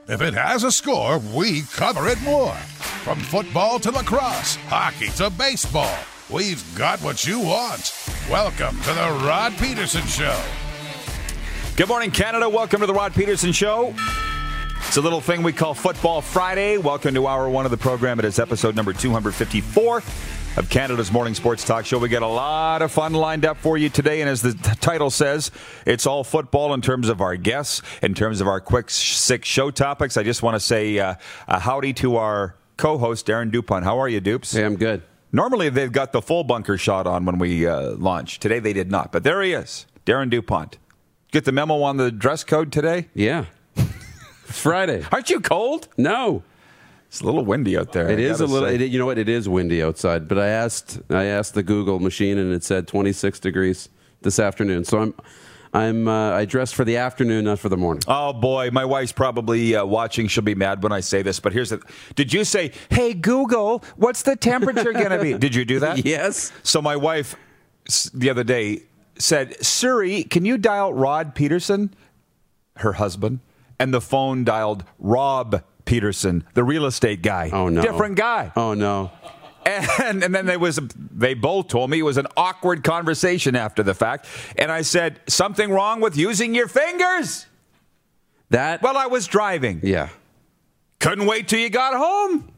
If it has a score, we cover it more. From football to lacrosse, hockey to baseball, we've got what you want. Welcome to the Rod Peterson Show. Good morning, Canada. Welcome to the Rod Peterson Show. It's a little thing we call Football Friday. Welcome to hour one of the program. It is episode number 254 of Canada's morning sports talk show. We got a lot of fun lined up for you today, and as the title says, it's all football in terms of our guests, in terms of our quick six show topics. I just want to say a howdy to our co-host, Darren Dupont. How are you, Dupes? Hey, I'm good. Normally, they've got the full bunker shot on when we launch. Today, they did not, but there he is, Darren Dupont. Get the memo on the dress code today? Yeah. It's Friday. Aren't you cold? No. It's a little windy out there. It is a little. You know what? It is windy outside. But I asked the Google machine, and it said 26 degrees this afternoon. So I dressed for the afternoon, not for the morning. Oh boy, my wife's probably watching. She'll be mad when I say this. But here's the. Did you say, "Hey Google, what's the temperature going to be"? Did you do that? Yes. So my wife the other day said, "Siri, can you dial Rod Peterson?" Her husband, and the phone dialed Rob Peterson, the real estate guy. Oh, no. Different guy. Oh, no. And then they both told me it was an awkward conversation after the fact. And I said, something wrong with using your fingers? Well, I was driving. Yeah. Couldn't wait till you got home.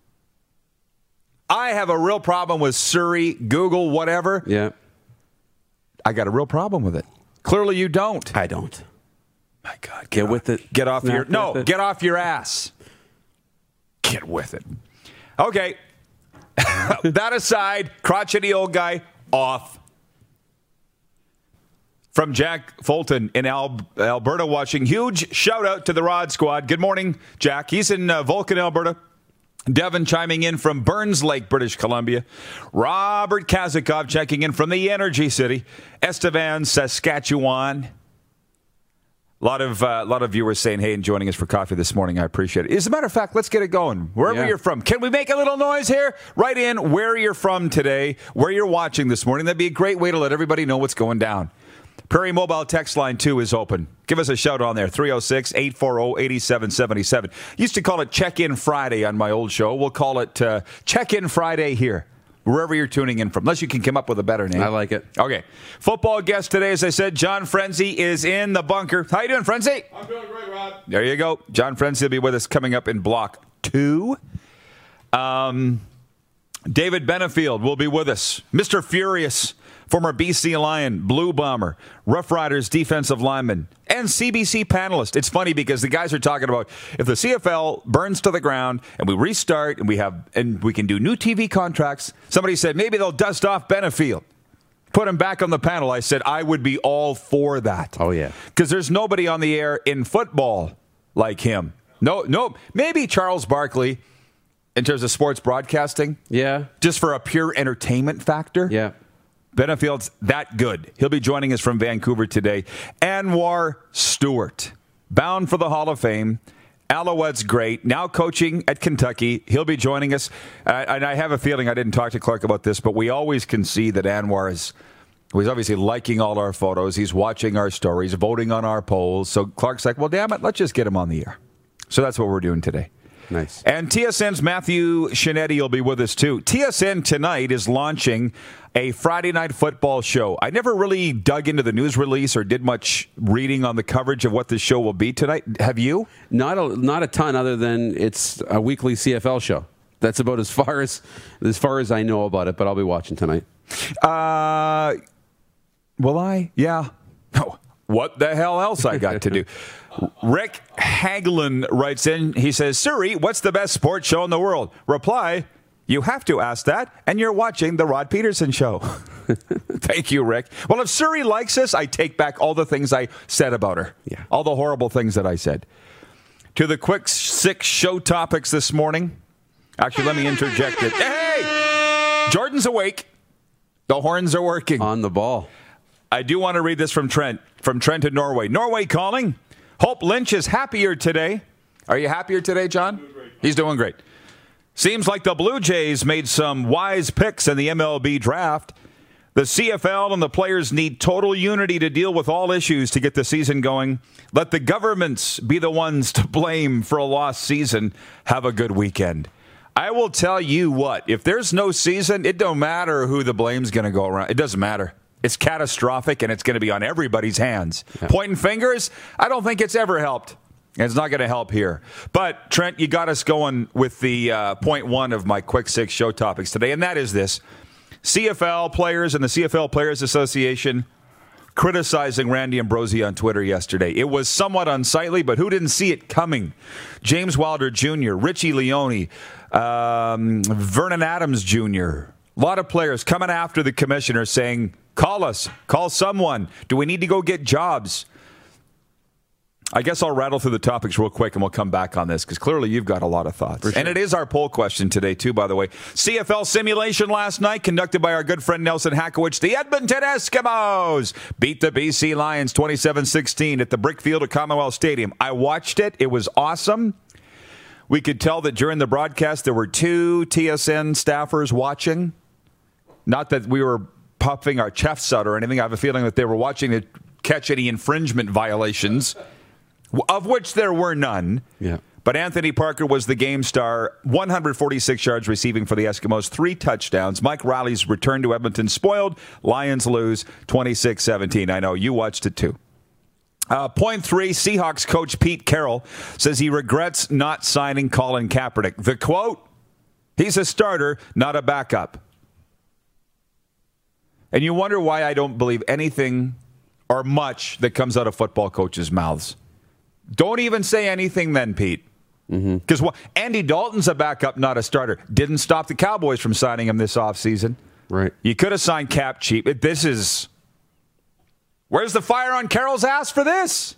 I have a real problem with Siri, Google, whatever. Yeah. I got a real problem with it. Clearly you don't. I don't. My God. Get with it. Get off your... No, with it. get off your ass. Get with it. Okay. That aside, crotchety old guy, off. From Jack Fulton in Alberta watching. Huge shout out to the Rod Squad. Good morning, Jack. He's in Vulcan, Alberta. Devin chiming in from Burns Lake, British Columbia. Robert Kazakov checking in from the Energy City. Estevan, Saskatchewan. A lot of viewers saying, hey, and joining us for coffee this morning. I appreciate it. As a matter of fact, let's get it going. Wherever you're from. Can we make a little noise here? Write in where you're from today, where you're watching this morning. That'd be a great way to let everybody know what's going down. Prairie Mobile text line 2 is open. Give us a shout on there, 306-840-8777. Used to call it Check-In Friday on my old show. We'll call it Check-In Friday here. Wherever you're tuning in from, unless you can come up with a better name. I like it. Okay. Football guest today, as I said, John Frenzy is in the bunker. How you doing, Frenzy? I'm doing great, Rod. There you go. John Frenzy will be with us coming up in block 2. David Benefield will be with us. Mr. Furious, former BC Lion, Blue Bomber, Rough Riders defensive lineman, and CBC panelist. It's funny because the guys are talking about if the CFL burns to the ground and we restart and we can do new TV contracts. Somebody said maybe they'll dust off Benefield, put him back on the panel. I said I would be all for that. Oh yeah, because there's nobody on the air in football like him. No, maybe Charles Barkley in terms of sports broadcasting. Yeah, just for a pure entertainment factor. Yeah. Benefield's that good. He'll be joining us from Vancouver today. Anwar Stewart, bound for the Hall of Fame. Alouette's great. Now coaching at Kentucky. He'll be joining us. And I have a feeling, I didn't talk to Clark about this, but we always can see that Anwar he's obviously liking all our photos. He's watching our stories, voting on our polls. So Clark's like, well, damn it, let's just get him on the air. So that's what we're doing today. Nice. And TSN's Matthew Shinetti will be with us, too. TSN tonight is launching a Friday night football show. I never really dug into the news release or did much reading on the coverage of what the show will be tonight. Have you? Not a ton, other than it's a weekly CFL show. That's about as far as I know about it, but I'll be watching tonight. Will I? Yeah. No. What the hell else I got to do? Rick Hagelin writes in. He says, Siri, what's the best sports show in the world? Reply, you have to ask that, and you're watching The Rod Peterson Show. Thank you, Rick. Well, if Siri likes us, I take back all the things I said about her. Yeah. All the horrible things that I said. To the quick 6 show topics this morning. Actually, let me interject it. Hey! Jordan's awake. The horns are working. On the ball. I do want to read this from Trent in Norway. Norway calling. Hope Lynch is happier today. Are you happier today, John? He's doing great. Seems like the Blue Jays made some wise picks in the MLB draft. The CFL and the players need total unity to deal with all issues to get the season going. Let the governments be the ones to blame for a lost season. Have a good weekend. I will tell you what, if there's no season, it don't matter who the blame's going to go around. It doesn't matter. It's catastrophic, and it's going to be on everybody's hands. Yeah. Pointing fingers, I don't think it's ever helped. And it's not going to help here. But, Trent, you got us going with the point one of my Quick Six show topics today, and that is this. CFL players and the CFL Players Association criticizing Randy Ambrosie on Twitter yesterday. It was somewhat unsightly, but who didn't see it coming? James Wilder Jr., Richie Leone, Vernon Adams Jr., a lot of players coming after the commissioner saying, call us, call someone. Do we need to go get jobs? I guess I'll rattle through the topics real quick and we'll come back on this because clearly you've got a lot of thoughts. Sure. And it is our poll question today, too, by the way. CFL simulation last night conducted by our good friend Nelson Hakowicz. The Edmonton Eskimos beat the BC Lions 27-16 at the Brickfield at Commonwealth Stadium. I watched it. It was awesome. We could tell that during the broadcast there were 2 TSN staffers watching. Not that we were puffing our chests out or anything. I have a feeling that they were watching to catch any infringement violations. Of which there were none. Yeah. But Anthony Parker was the game star, 146 yards receiving for the Eskimos, 3 touchdowns. Mike Riley's return to Edmonton spoiled. Lions lose 26-17. I know you watched it too. Point 3, Seahawks coach Pete Carroll says he regrets not signing Colin Kaepernick. The quote, he's a starter, not a backup. And you wonder why I don't believe anything or much that comes out of football coaches' mouths. Don't even say anything then, Pete. Because Andy Dalton's a backup, not a starter. Didn't stop the Cowboys from signing him this offseason. Right. You could have signed cap cheap. This is... Where's the fire on Carroll's ass for this?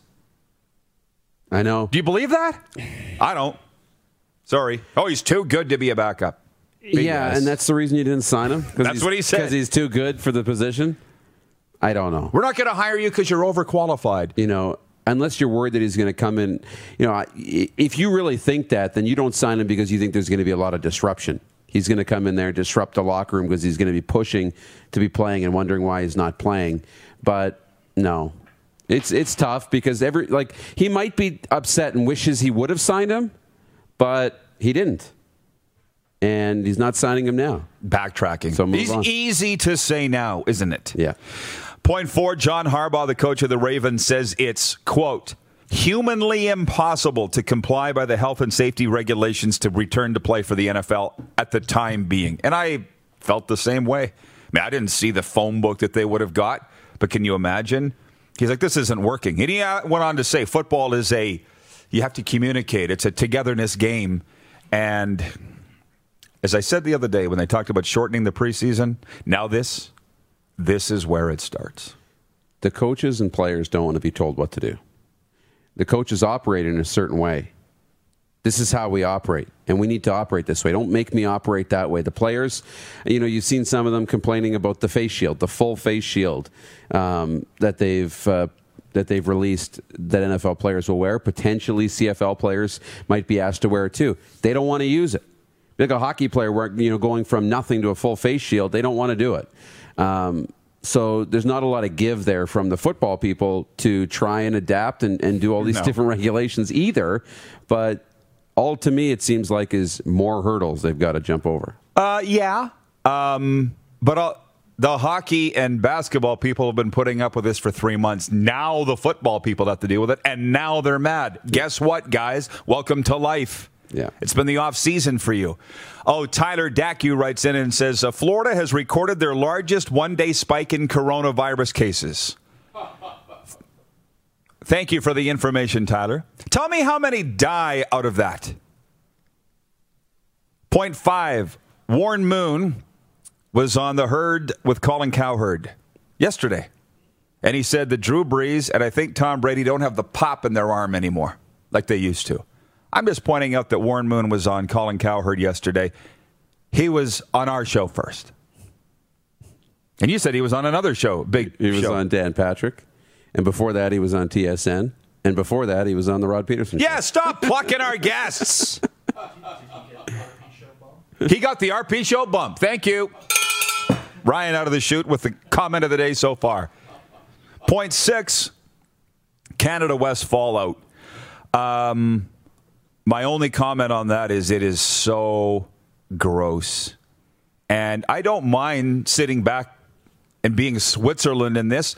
I know. Do you believe that? I don't. Sorry. Oh, he's too good to be a backup. Yeah, and that's the reason you didn't sign him? That's what he said. Because he's too good for the position? I don't know. We're not going to hire you because you're overqualified. You know... Unless you're worried that he's going to come in, you know, if you really think that, then you don't sign him because you think there's going to be a lot of disruption. He's going to come in there and disrupt the locker room because he's going to be pushing to be playing and wondering why he's not playing. But no, it's tough because he might be upset and wishes he would have signed him, but he didn't. And he's not signing him now. Backtracking. So move he's on. Easy to say now, isn't it? Yeah. Point 4, John Harbaugh, the coach of the Ravens, says it's, quote, humanly impossible to comply by the health and safety regulations to return to play for the NFL at the time being. And I felt the same way. I mean, I didn't see the phone book that they would have got, but can you imagine? He's like, this isn't working. And he went on to say, football is you have to communicate. It's a togetherness game. And as I said the other day when they talked about shortening the preseason, now this is where it starts. The coaches and players don't want to be told what to do. The coaches operate in a certain way. This is how we operate, and we need to operate this way. Don't make me operate that way. The players, you know, you've seen some of them complaining about the face shield, the full face shield that they've released that NFL players will wear. Potentially CFL players might be asked to wear it too. They don't want to use it. Like a hockey player, going from nothing to a full face shield, they don't want to do it. So there's not a lot of give there from the football people to try and adapt and do all these different regulations either. But all to me, it seems like is more hurdles they've got to jump over. Yeah. But the hockey and basketball people have been putting up with this for 3 months. Now the football people have to deal with it, and now they're mad. Guess what, guys? Welcome to life. Yeah. It's been the off season for you. Oh, Tyler Dacu writes in and says, Florida has recorded their largest one-day spike in coronavirus cases. Thank you for the information, Tyler. Tell me how many die out of that. Point 5, Warren Moon was on the Herd with Colin Cowherd yesterday. And he said that Drew Brees and I think Tom Brady don't have the pop in their arm anymore like they used to. I'm just pointing out that Warren Moon was on Colin Cowherd yesterday. He was on our show first. And you said he was on another show, He was on Dan Patrick. And before that, he was on TSN. And before that, he was on the Rod Peterson show. Yeah, stop plucking our guests. He got the RP show bump. Thank you. Ryan out of the chute with the comment of the day so far. Point 6, Canada West fallout. My only comment on that is it is so gross. And I don't mind sitting back and being Switzerland in this.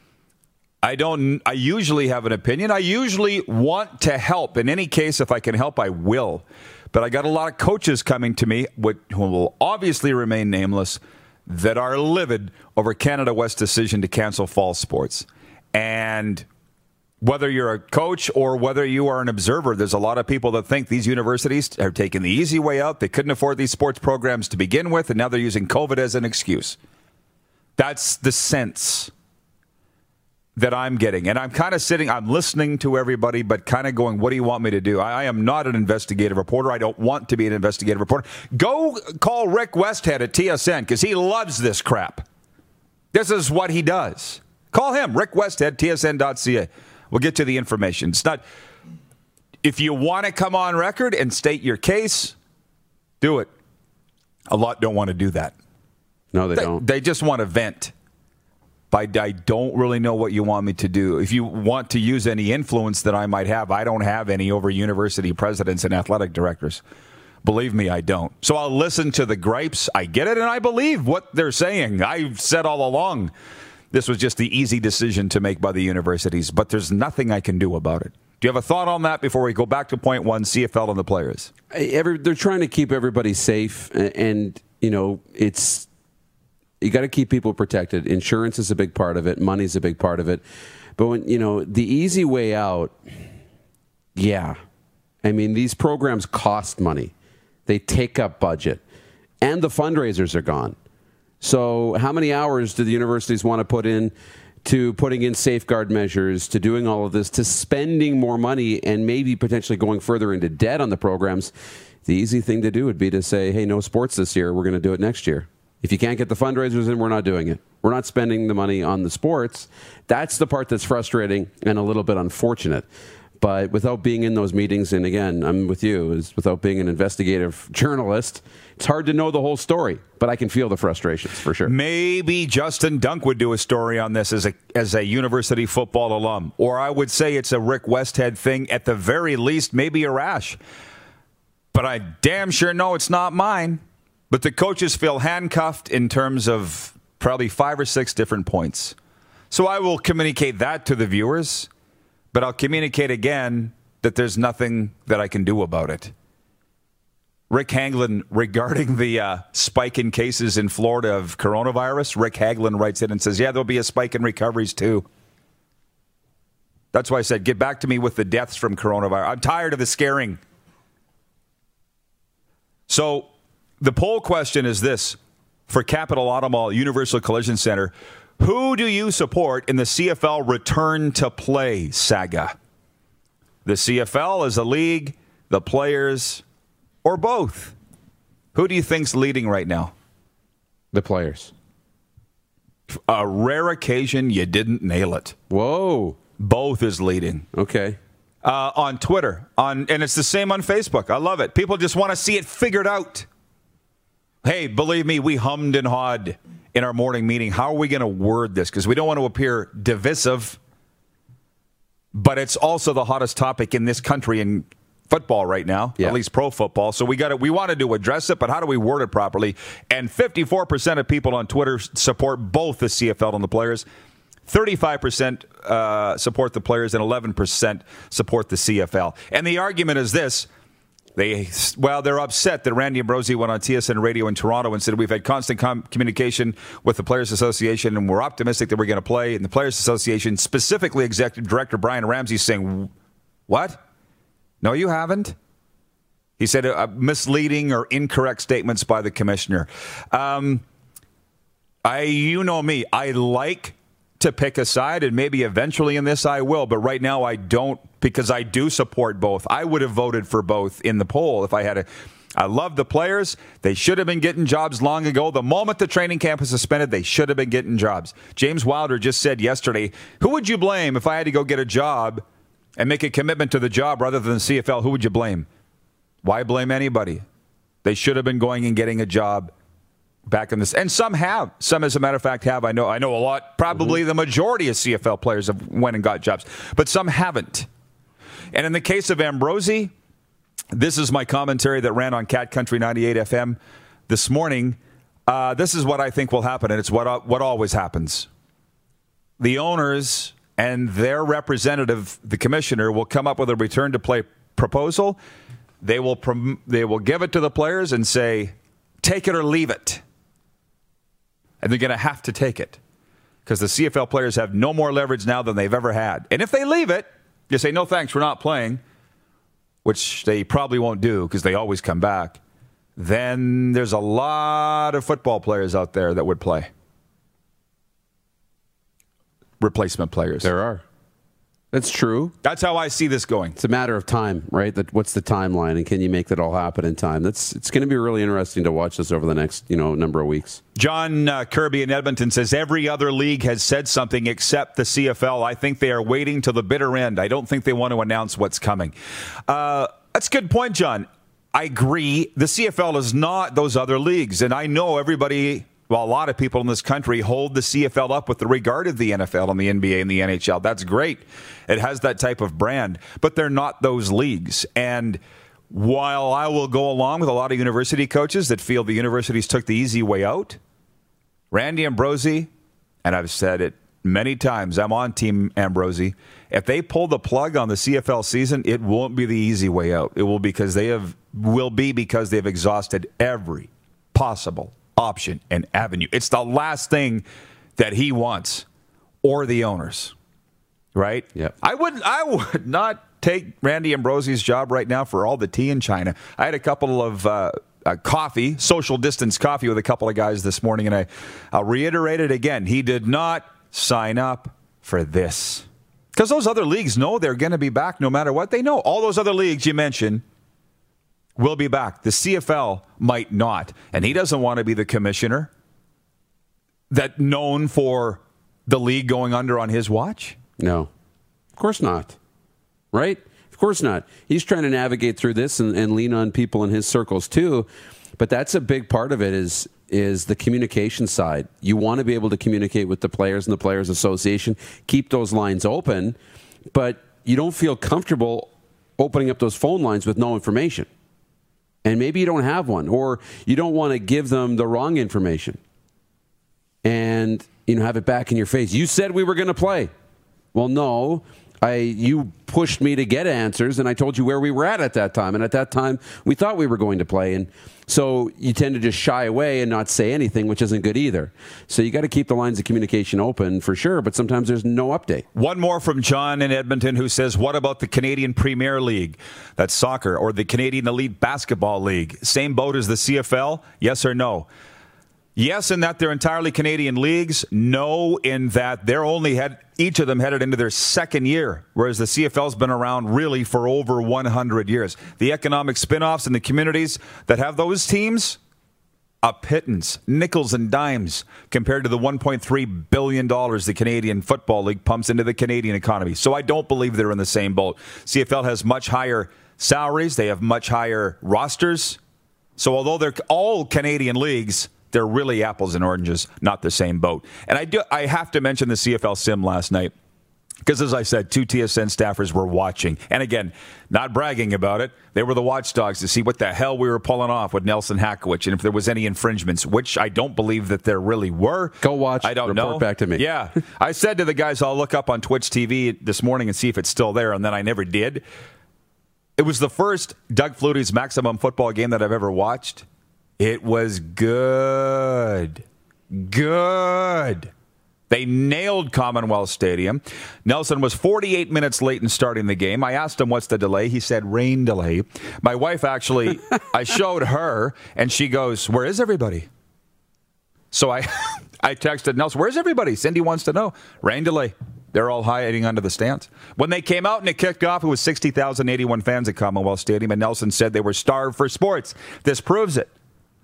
I usually have an opinion. I usually want to help. In any case, if I can help, I will. But I got a lot of coaches coming to me, who will obviously remain nameless, that are livid over Canada West's decision to cancel fall sports. And whether you're a coach or whether you are an observer, there's a lot of people that think these universities are taking the easy way out. They couldn't afford these sports programs to begin with, and now they're using COVID as an excuse. That's the sense that I'm getting. And I'm kind of I'm listening to everybody, but kind of going, what do you want me to do? I am not an investigative reporter. I don't want to be an investigative reporter. Go call Rick Westhead at TSN, because he loves this crap. This is what he does. Call him, Rick Westhead, tsn.ca. We'll get to the information. It's not, if you want to come on record and state your case, do it. A lot don't want to do that. No, they don't. They just want to vent. I don't really know what you want me to do. If you want to use any influence that I might have, I don't have any over university presidents and athletic directors. Believe me, I don't. So I'll listen to the gripes. I get it, and I believe what they're saying. I've said all along this was just the easy decision to make by the universities, but there's nothing I can do about it. Do you have a thought on that before we go back to point 1, CFL and the players? They're trying to keep everybody safe, and it's... You got to keep people protected. Insurance is a big part of it. Money's a big part of it. But when the easy way out, yeah. I mean, these programs cost money. They take up budget. And the fundraisers are gone. So how many hours do the universities want to put in to putting in safeguard measures, to doing all of this, to spending more money and maybe potentially going further into debt on the programs? The easy thing to do would be to say, hey, no sports this year. We're going to do it next year. If you can't get the fundraisers in, we're not doing it. We're not spending the money on the sports. That's the part that's frustrating and a little bit unfortunate. But without being in those meetings, and again, I'm with you, is without being an investigative journalist, it's hard to know the whole story. But I can feel the frustrations for sure. Maybe Justin Dunk would do a story on this as a university football alum. Or I would say it's a Rick Westhead thing. At the very least, maybe a rash. But I damn sure know it's not mine. But the coaches feel handcuffed in terms of probably 5 or 6 different points. So I will communicate that to the viewers, but I'll communicate again that there's nothing that I can do about it. Rick Hagelin, regarding the spike in cases in Florida of coronavirus, Rick Hagelin writes in and says, yeah, there'll be a spike in recoveries too. That's why I said, get back to me with the deaths from coronavirus. I'm tired of the scaring. So the poll question is this. For Capital Automall Universal Collision Center, who do you support in the CFL return to play saga? The CFL as a league, the players, or both? Who do you think's leading right now? The players. A rare occasion you didn't nail it. Whoa. Both is leading. Okay. On Twitter, and it's the same on Facebook. I love it. People just want to see it figured out. Hey, believe me, we hummed and hawed in our morning meeting. How are we going to word this? Because we don't want to appear divisive, but it's also the hottest topic in this country in football right now, at least pro football. So we wanted to address it, but how do we word it properly? And 54% of people on Twitter support both the CFL and the players. 35% support the players and 11% support the CFL. And the argument is this. They're upset that Randy Ambrosie went on TSN Radio in Toronto and said, we've had constant communication with the Players Association and we're optimistic that we're going to play. And the Players Association, specifically Executive Director Brian Ramsey, saying, what? No, you haven't. He said misleading or incorrect statements by the commissioner. You know me. I like to pick a side, and maybe eventually in this I will, but right now I don't, because I do support both. I would have voted for both in the poll if I had I love the players. They should have been getting jobs long ago. The moment the training camp was suspended, they should have been getting jobs. James Wilder just said yesterday, who would you blame if I had to go get a job and make a commitment to the job rather than the CFL? Who would you blame? Why blame anybody? They should have been going and getting a job back in this. And some have. Some, as a matter of fact, have. I know a lot. Probably the majority of CFL players have went and got jobs. But some haven't. And in the case of Ambrosie, this is my commentary that ran on Cat Country 98 FM this morning. This is what I think will happen, and it's what always happens. The owners and their representative, the commissioner, will come up with a return to play proposal. They will give it to the players and say, take it or leave it. And they're going to have to take it because the CFL players have no more leverage now than they've ever had. And if they leave it, you say, no thanks, we're not playing, which they probably won't do because they always come back. Then there's a lot of football players out there that would play. Replacement players. There are. That's true. That's how I see this going. It's a matter of time, right? What's the timeline, and can you make that all happen in time? It's going to be really interesting to watch this over the next number of weeks. John Kirby in Edmonton says every other league has said something except the CFL. I think they are waiting till the bitter end. I don't think they want to announce what's coming. That's a good point, John. I agree. The CFL is not those other leagues, and I know everybody. Well, a lot of people in this country hold the CFL up with the regard of the NFL and the NBA and the NHL. That's great. It has that type of brand, but they're not those leagues. And while I will go along with a lot of university coaches that feel the universities took the easy way out, Randy Ambrosie, and I've said it many times, I'm on Team Ambrosie. If they pull the plug on the CFL season, it won't be the easy way out. It will because they've exhausted every possible option and avenue. It's the last thing that he wants or the owners, right? Yep. I would not take Randy Ambrosie's job right now for all the tea in China. I had a couple of coffee, social distance coffee with a couple of guys this morning, and I'll reiterate it again. He did not sign up for this because those other leagues know they're going to be back no matter what. They know all those other leagues you mentioned will be back. The CFL might not. And he doesn't want to be the commissioner that known for the league going under on his watch. No, of course not. Right? Of course not. He's trying to navigate through this and lean on people in his circles too. But that's a big part of it is the communication side. You want to be able to communicate with the players and the Players Association, keep those lines open, but you don't feel comfortable opening up those phone lines with no information. And maybe you don't have one, or you don't want to give them the wrong information and have it back in your face. You said we were going to play. Well, no, you pushed me to get answers, and I told you where we were at that time. And at that time, we thought we were going to play. And so you tend to just shy away and not say anything, which isn't good either. So you got to keep the lines of communication open for sure, but sometimes there's no update. One more from John in Edmonton who says, what about the Canadian Premier League? That's soccer, or the Canadian Elite Basketball League. Same boat as the CFL? Yes or no? Yes, in that they're entirely Canadian leagues. No, in that each of them headed into their second year, whereas the CFL's been around really for over 100 years. The economic spin-offs in the communities that have those teams, a pittance, nickels and dimes, compared to the $1.3 billion the Canadian Football League pumps into the Canadian economy. So I don't believe they're in the same boat. CFL has much higher salaries. They have much higher rosters. So although they're all Canadian leagues, they're really apples and oranges, not the same boat. And I have to mention the CFL sim last night because, as I said, 2 TSN staffers were watching. And again, not bragging about it. They were the watchdogs to see what the hell we were pulling off with Nelson Hakowich and if there was any infringements, which I don't believe that there really were. Go watch. I don't report know. Back to me. Yeah. I said to the guys, I'll look up on Twitch TV this morning and see if it's still there, and then I never did. It was the first Doug Flutie's Maximum Football game that I've ever watched. It was good. Good. They nailed Commonwealth Stadium. Nelson was 48 minutes late in starting the game. I asked him, what's the delay? He said, rain delay. My wife actually, I showed her, and she goes, where is everybody? So I texted Nelson, where's everybody? Cindy wants to know. Rain delay. They're all hiding under the stands. When they came out and it kicked off, it was 60,081 fans at Commonwealth Stadium, and Nelson said they were starved for sports. This proves it.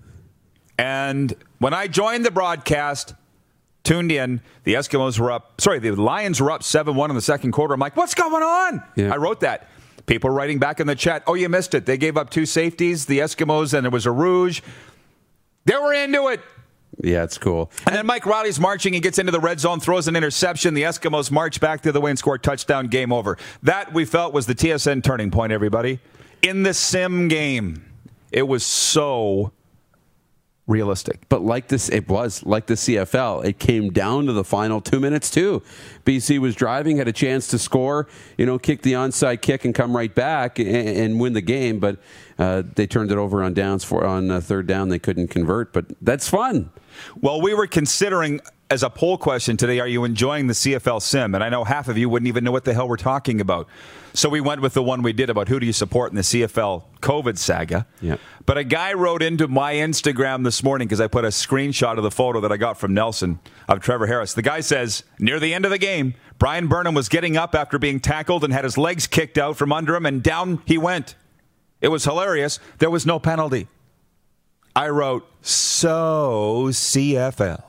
And when I joined the broadcast, tuned in, the Lions were up 7-1 in the second quarter. I'm like, what's going on? Yeah. I wrote that. People writing back in the chat, oh, you missed it. They gave up 2 safeties, the Eskimos, and it was a rouge. They were into it. Yeah, it's cool. And then Mike Riley's marching. He gets into the red zone, throws an interception. The Eskimos march back the other way and score a touchdown. Game over. That, we felt, was the TSN turning point, everybody. In the sim game, it was so realistic. But it was like the CFL. It came down to the final 2 minutes, too. BC was driving, had a chance to score, kick the onside kick and come right back and win the game. But they turned it over on third down. They couldn't convert. But that's fun. Well, we were considering, as a poll question today, are you enjoying the CFL sim? And I know half of you wouldn't even know what the hell we're talking about. So we went with the one we did about who do you support in the CFL COVID saga. Yeah. But a guy wrote into my Instagram this morning because I put a screenshot of the photo that I got from Nelson of Trevor Harris. The guy says, near the end of the game, Brian Burnham was getting up after being tackled and had his legs kicked out from under him, and down he went. It was hilarious. There was no penalty. I wrote, so CFL.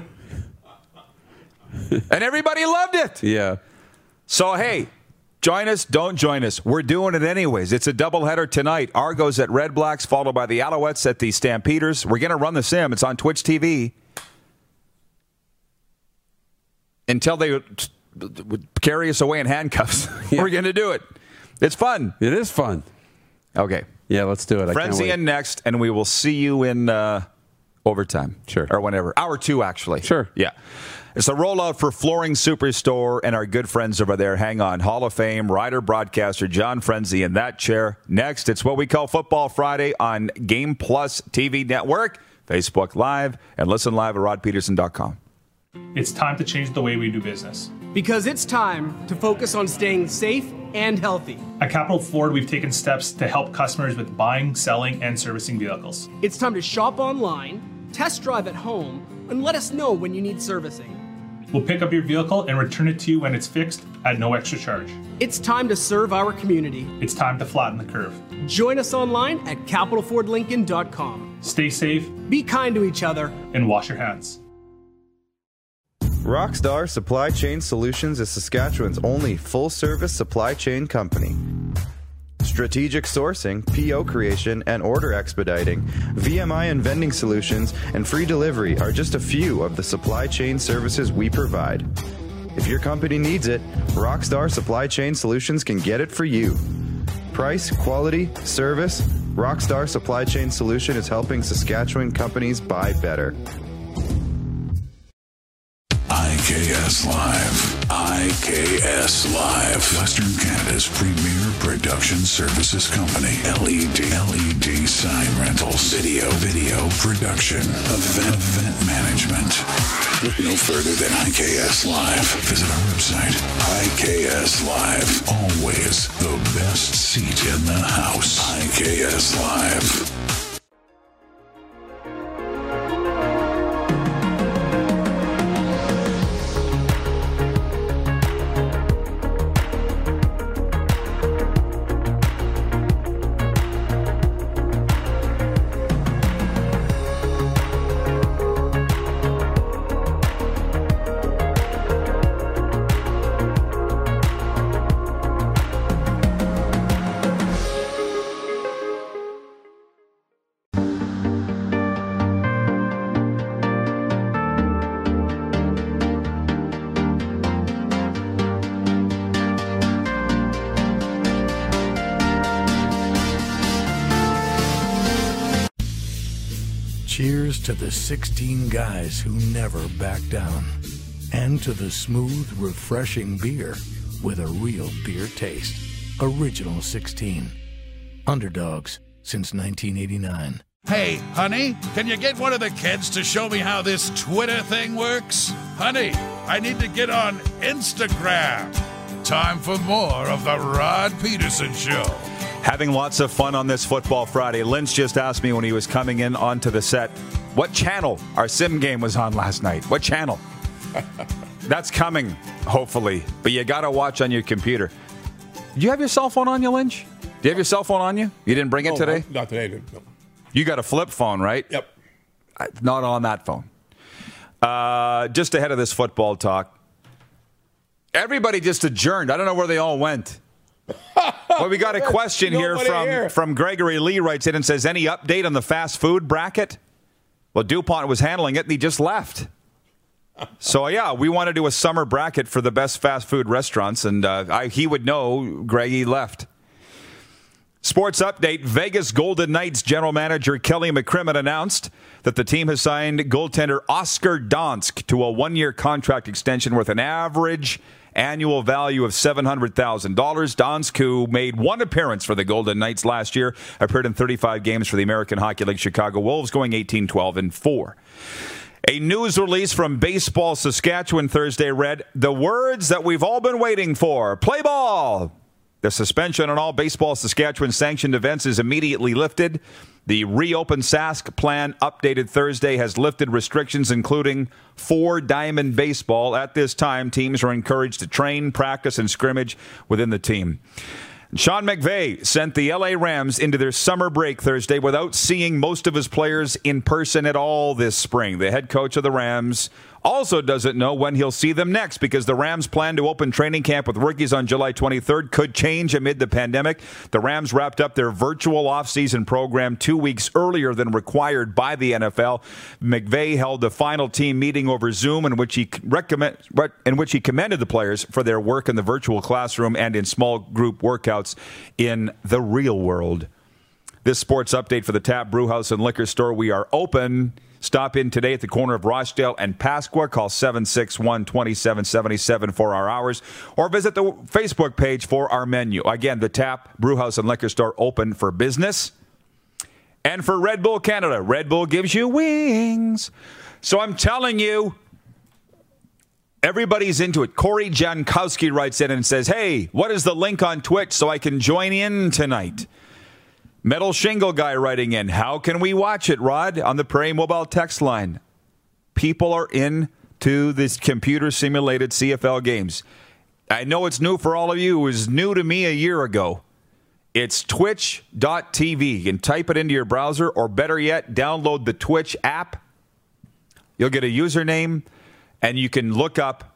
And everybody loved it. Yeah. So, hey, join us, don't join us. We're doing it anyways. It's a doubleheader tonight. Argos at Red Blacks, followed by the Alouettes at the Stampeders. We're going to run the sim. It's on Twitch TV. Until they carry us away in handcuffs, we're going to do it. It's fun. It is fun. Okay. Yeah, let's do it. Frenzy in next, and we will see you in overtime. Sure. Or whenever. Hour 2, actually. Sure. Yeah. It's a rollout for Flooring Superstore and our good friends over there. Hang on. Hall of Fame, writer, broadcaster, John Frenzy in that chair. Next, it's what we call Football Friday on Game Plus TV Network, Facebook Live, and listen live at rodpeterson.com. It's time to change the way we do business. Because it's time to focus on staying safe and healthy. At Capital Ford, we've taken steps to help customers with buying, selling, and servicing vehicles. It's time to shop online, test drive at home, and let us know when you need servicing. We'll pick up your vehicle and return it to you when it's fixed at no extra charge. It's time to serve our community. It's time to flatten the curve. Join us online at capitalfordlincoln.com. Stay safe, be kind to each other, and wash your hands. Rockstar Supply Chain Solutions is Saskatchewan's only full-service supply chain company. Strategic sourcing, PO creation, and order expediting, VMI and vending solutions, and free delivery are just a few of the supply chain services we provide. If your company needs it, Rockstar Supply Chain Solutions can get it for you. Price, quality, service, Rockstar Supply Chain Solution is helping Saskatchewan companies buy better. IKS Live. IKS Live. Western Canada's premier production services company. LED sign rentals. Video production. Event management. Look no further than IKS Live. Visit our website. IKS Live. Always the best seat in the house. IKS Live. Cheers to the 16 guys who never back down. And to the smooth, refreshing beer with a real beer taste. Original 16. Underdogs since 1989. Hey, honey, can you get one of the kids to show me how this Twitter thing works? Honey, I need to get on Instagram. Time for more of the Rod Peterson Show. Having lots of fun on this Football Friday. Lynch just asked me when he was coming in onto the set, what channel our sim game was on last night? What channel? That's coming, hopefully. But you got to watch on your computer. Do you have your cell phone on you, Lynch? Do you have your cell phone on you? You didn't bring it today? Not today, dude. No. You got a flip phone, right? Yep. Not on that phone. Just ahead of this football talk, everybody just adjourned. I don't know where they all went. Well, we got a question here from Gregory Lee writes in and says, any update on the fast food bracket? Well, DuPont was handling it, and he just left. So, yeah, we want to do a summer bracket for the best fast food restaurants, and he would know. Greggy left. Sports update. Vegas Golden Knights general manager Kelly McCrimmon announced that the team has signed goaltender Oscar Dansk to a one-year contract extension worth an average annual value of $700,000. Dansk, who made one appearance for the Golden Knights last year, appeared in 35 games for the American Hockey League Chicago Wolves, going 18-12-4. A news release from Baseball Saskatchewan Thursday read, "The words that we've all been waiting for. Play ball." The suspension on all Baseball Saskatchewan sanctioned events is immediately lifted. The Reopen Sask plan updated Thursday has lifted restrictions, including four-diamond baseball. At this time, teams are encouraged to train, practice, and scrimmage within the team. Sean McVay sent the LA Rams into their summer break Thursday without seeing most of his players in person at all this spring. The head coach of the Rams also doesn't know when he'll see them next because the Rams plan to open training camp with rookies on July 23rd. Could change amid the pandemic. The Rams wrapped up their virtual offseason program 2 weeks earlier than required by the NFL. McVay held the final team meeting over Zoom in which he commended the players for their work in the virtual classroom and in small group workouts in the real world. This sports update for the Tap Brewhouse and Liquor Store. We are open. Stop in today at the corner of Rochdale and Pasqua. Call 761-2777 for our hours, or visit the Facebook page for our menu. Again, the Tap Brewhouse and Liquor Store open for business. And for Red Bull Canada, Red Bull gives you wings. So I'm telling you, everybody's into it. Corey Jankowski writes in and says, "Hey, what is the link on Twitch so I can join in tonight?" Metal Shingle guy writing in, "How can we watch it, Rod?" On the Prairie Mobile text line. People are into this computer simulated CFL games. I know it's new for all of you. It was new to me a year ago. It's twitch.tv. You can type it into your browser, or better yet, download the Twitch app. You'll get a username, and you can look up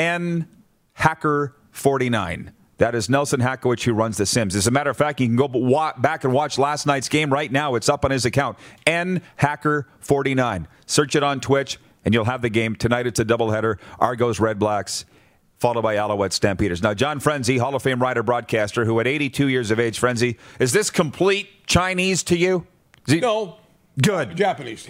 NHacker49. That is Nelson Hackowicz, who runs The Sims. As a matter of fact, you can go back and watch last night's game right now. It's up on his account, NHacker49. Search it on Twitch, and you'll have the game. Tonight it's a doubleheader, Argos Red Blacks, followed by Alouette Stampeders. Now, John Frenzy, Hall of Fame writer, broadcaster, who at 82 years of age, Frenzy, is this complete Chinese to you? No. Good. Japanese.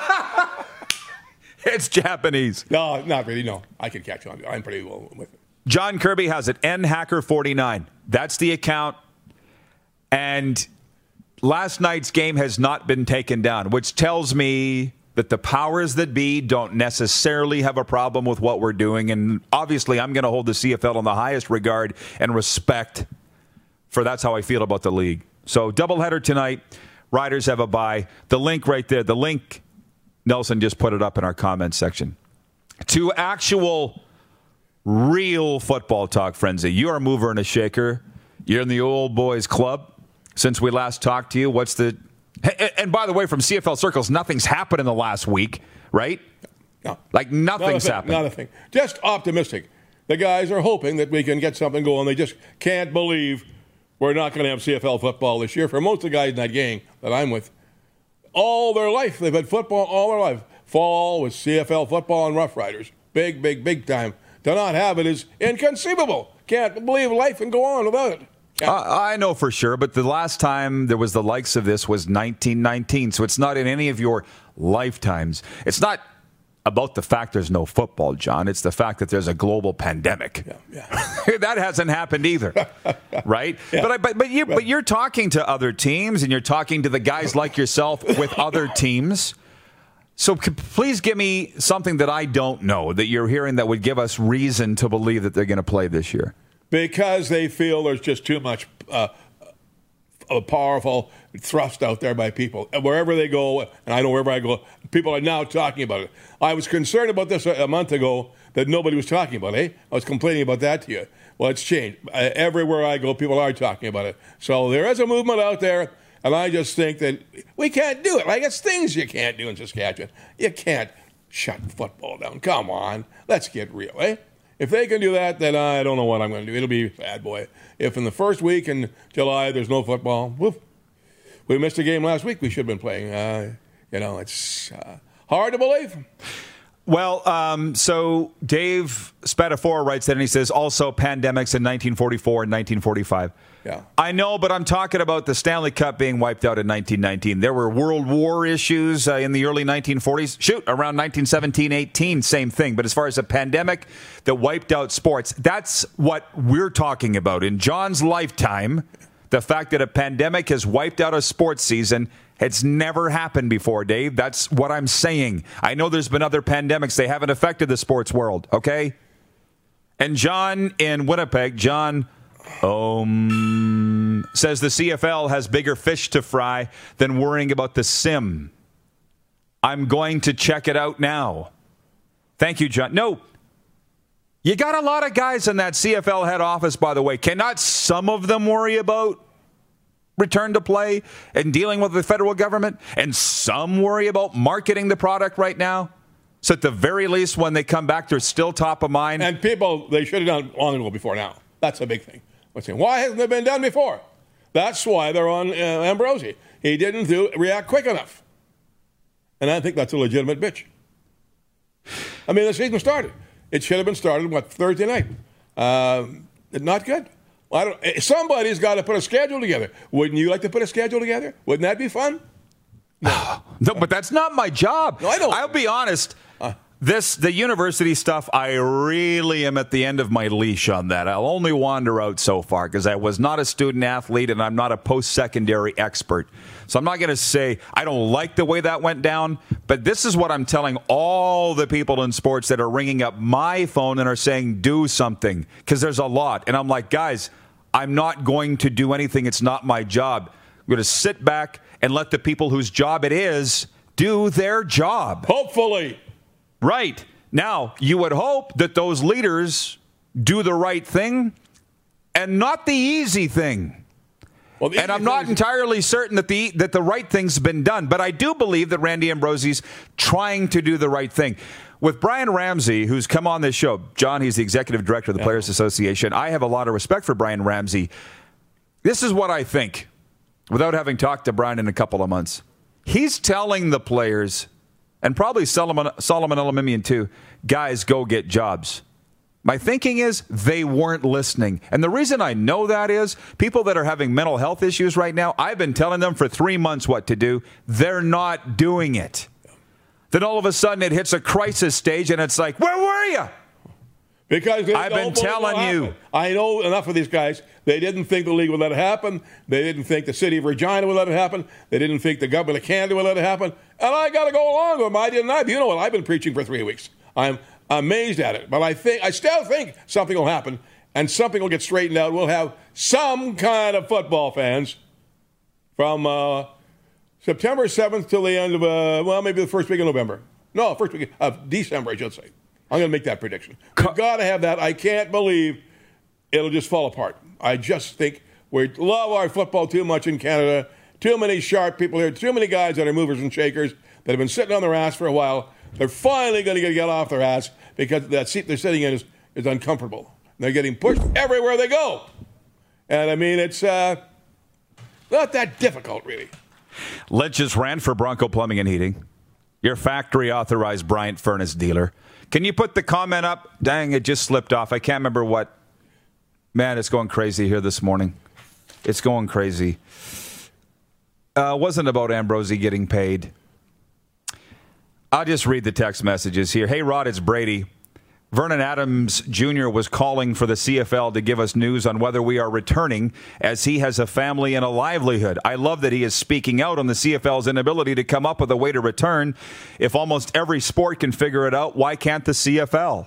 It's Japanese. No, not really, no. I can catch on. I'm pretty well with it. John Kirby has it, NHacker49. That's the account. And last night's game has not been taken down, which tells me that the powers that be don't necessarily have a problem with what we're doing. And obviously, I'm going to hold the CFL in the highest regard and respect, for that's how I feel about the league. So, doubleheader tonight. Riders have a bye. The link right there, the link, Nelson just put it up in our comments section. To actual real football talk, Frenzy. You're a mover and a shaker. You're in the old boys club. Since we last talked to you, what's the... And by the way, from CFL circles, nothing's happened in the last week, right? No. Like nothing's happened. Not a thing. Just optimistic. The guys are hoping that we can get something going. They just can't believe we're not going to have CFL football this year. For most of the guys in that gang that I'm with, all their life, they've had football all their life. Fall with CFL football and Rough Riders. Big, big, big time. To not have it is inconceivable. Can't believe life can go on without it. I know for sure, but the last time there was the likes of this was 1919, so it's not in any of your lifetimes. It's not about the fact there's no football, John. It's the fact that there's a global pandemic. Yeah. That hasn't happened either, right? Yeah. But you're talking to other teams, and you're talking to the guys like yourself with other teams. So please give me something that I don't know that you're hearing that would give us reason to believe that they're going to play this year. Because they feel there's just too much a powerful thrust out there by people. And wherever they go, and I know wherever I go, people are now talking about it. I was concerned about this a month ago that nobody was talking about it. I was complaining about that to you. Well, it's changed. Everywhere I go, people are talking about it. So there is a movement out there. And I just think that we can't do it. Like, it's things you can't do in Saskatchewan. You can't shut football down. Come on. Let's get real, eh? If they can do that, then I don't know what I'm going to do. It'll be bad, boy. If in the first week in July there's no football, woof. We missed a game last week we should have been playing. It's Hard to believe. Well, so Dave Spatafora writes that, and he says also pandemics in 1944 and 1945. Yeah. I know, but I'm talking about the Stanley Cup being wiped out in 1919. There were World War issues in the early 1940s. Shoot, around 1917-18, same thing. But as far as a pandemic that wiped out sports, that's what we're talking about. In John's lifetime, the fact that a pandemic has wiped out a sports season, it's never happened before, Dave. That's what I'm saying. I know there's been other pandemics. They haven't affected the sports world, okay? And John in Winnipeg, John says the CFL has bigger fish to fry than worrying about the sim. I'm going to check it out now. Thank you, John. No, you got a lot of guys in that CFL head office, by the way. Cannot some of them worry about return to play and dealing with the federal government? And some worry about marketing the product right now? So at the very least, when they come back, they're still top of mind. And people, they should have done long ago before now. That's a big thing. Why hasn't it been done before? That's why they're on Ambrosie. He didn't react quick enough. And I think that's a legitimate bitch. I mean, the season started. It should have been started, Thursday night. Not good. Somebody's got to put a schedule together. Wouldn't you like to put a schedule together? Wouldn't that be fun? No, but that's not my job. No, I know. I'll be honest. The university stuff, I really am at the end of my leash on that. I'll only wander out so far because I was not a student athlete and I'm not a post-secondary expert. So I'm not going to say I don't like the way that went down, but this is what I'm telling all the people in sports that are ringing up my phone and are saying do something, because there's a lot. And I'm like, guys, I'm not going to do anything. It's not my job. I'm going to sit back and let the people whose job it is do their job. Hopefully. Right. Now, you would hope that those leaders do the right thing and not the easy thing. Well, and I'm not entirely certain that the right thing's been done, but I do believe that Randy Ambrosie's trying to do the right thing. With Brian Ramsey, who's come on this show, John, he's the executive director of the Players Association. I have a lot of respect for Brian Ramsey. This is what I think, without having talked to Brian in a couple of months. He's telling the players, and probably Solomon Elimimian too, guys, go get jobs. My thinking is they weren't listening. And the reason I know that is people that are having mental health issues right now, I've been telling them for 3 months what to do. They're not doing it. Then all of a sudden it hits a crisis stage and it's like, where were you? Because I've been telling you. I know enough of these guys. They didn't think the league would let it happen. They didn't think the city of Regina would let it happen. They didn't think the government of Canada would let it happen. And I got to go along with them. I didn't. You know what? I've been preaching for 3 weeks. I'm amazed at it. But I still think something will happen and something will get straightened out. We'll have some kind of football fans from September 7th till the end of, maybe the first week of November. No, first week of December, I should say. I'm going to make that prediction. We've got to have that. I can't believe it'll just fall apart. I just think we love our football too much in Canada. Too many sharp people here. Too many guys that are movers and shakers that have been sitting on their ass for a while. They're finally going to get off their ass because that seat they're sitting in is uncomfortable. They're getting pushed everywhere they go. And, I mean, it's not that difficult, really. Lynch just ran for Bronco Plumbing and Heating, your factory-authorized Bryant Furnace dealer. Can you put the comment up? Dang, it just slipped off. I can't remember what. Man, it's going crazy here this morning. It's going crazy. Wasn't about Ambrosie getting paid. I'll just read the text messages here. Hey, Rod, it's Brady. Vernon Adams Jr. was calling for the CFL to give us news on whether we are returning, as he has a family and a livelihood. I love that he is speaking out on the CFL's inability to come up with a way to return. If almost every sport can figure it out, why can't the CFL?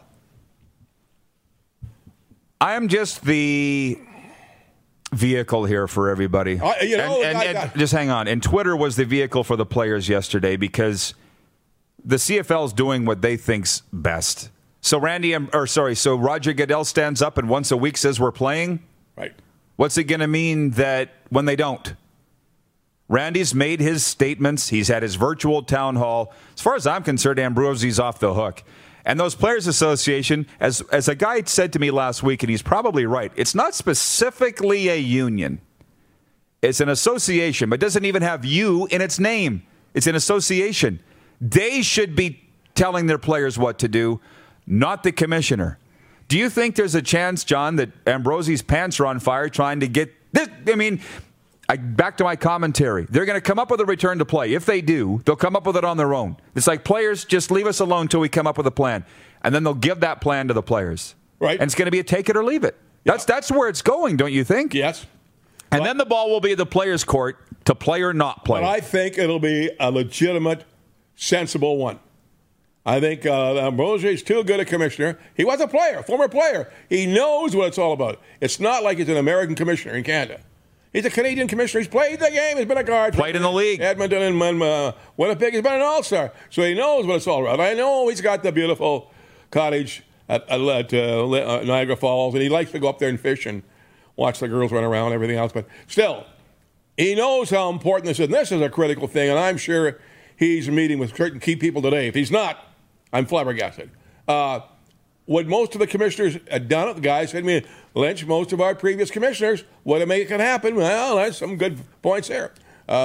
I am just the vehicle here for everybody. Just hang on. And Twitter was the vehicle for the players yesterday because the CFL is doing what they think's best. So Roger Goodell stands up and once a week says we're playing. Right. What's it going to mean that when they don't? Randy's made his statements. He's had his virtual town hall. As far as I'm concerned, Ambrosie's off the hook. And those Players Association, as a guy said to me last week, and he's probably right, it's not specifically a union. It's an association, but doesn't even have you in its name. It's an association. They should be telling their players what to do, not the commissioner. Do you think there's a chance, John, that Ambrosie's pants are on fire trying to get this? I mean, back to my commentary. They're going to come up with a return to play. If they do, they'll come up with it on their own. It's like, players, just leave us alone until we come up with a plan. And then they'll give that plan to the players. Right. And it's going to be a take it or leave it. That's where it's going, don't you think? Yes. And then the ball will be the players' court to play or not play. But I think it'll be a legitimate, sensible one. I think Ambrosie's too good a commissioner. He was a player, former player. He knows what it's all about. It's not like he's an American commissioner in Canada. He's a Canadian commissioner. He's played the game. He's been a guard. Played in the league. Edmonton and Winnipeg. He's been an all-star. So he knows what it's all about. I know he's got the beautiful cottage at Niagara Falls, and he likes to go up there and fish and watch the girls run around and everything else. But still, he knows how important this is. And this is a critical thing, and I'm sure he's meeting with certain key people today. If he's not, I'm flabbergasted. Would most of the commissioners have done it? The guy said to me, Lynch, most of our previous commissioners would have made it happen. Well, that's some good points there.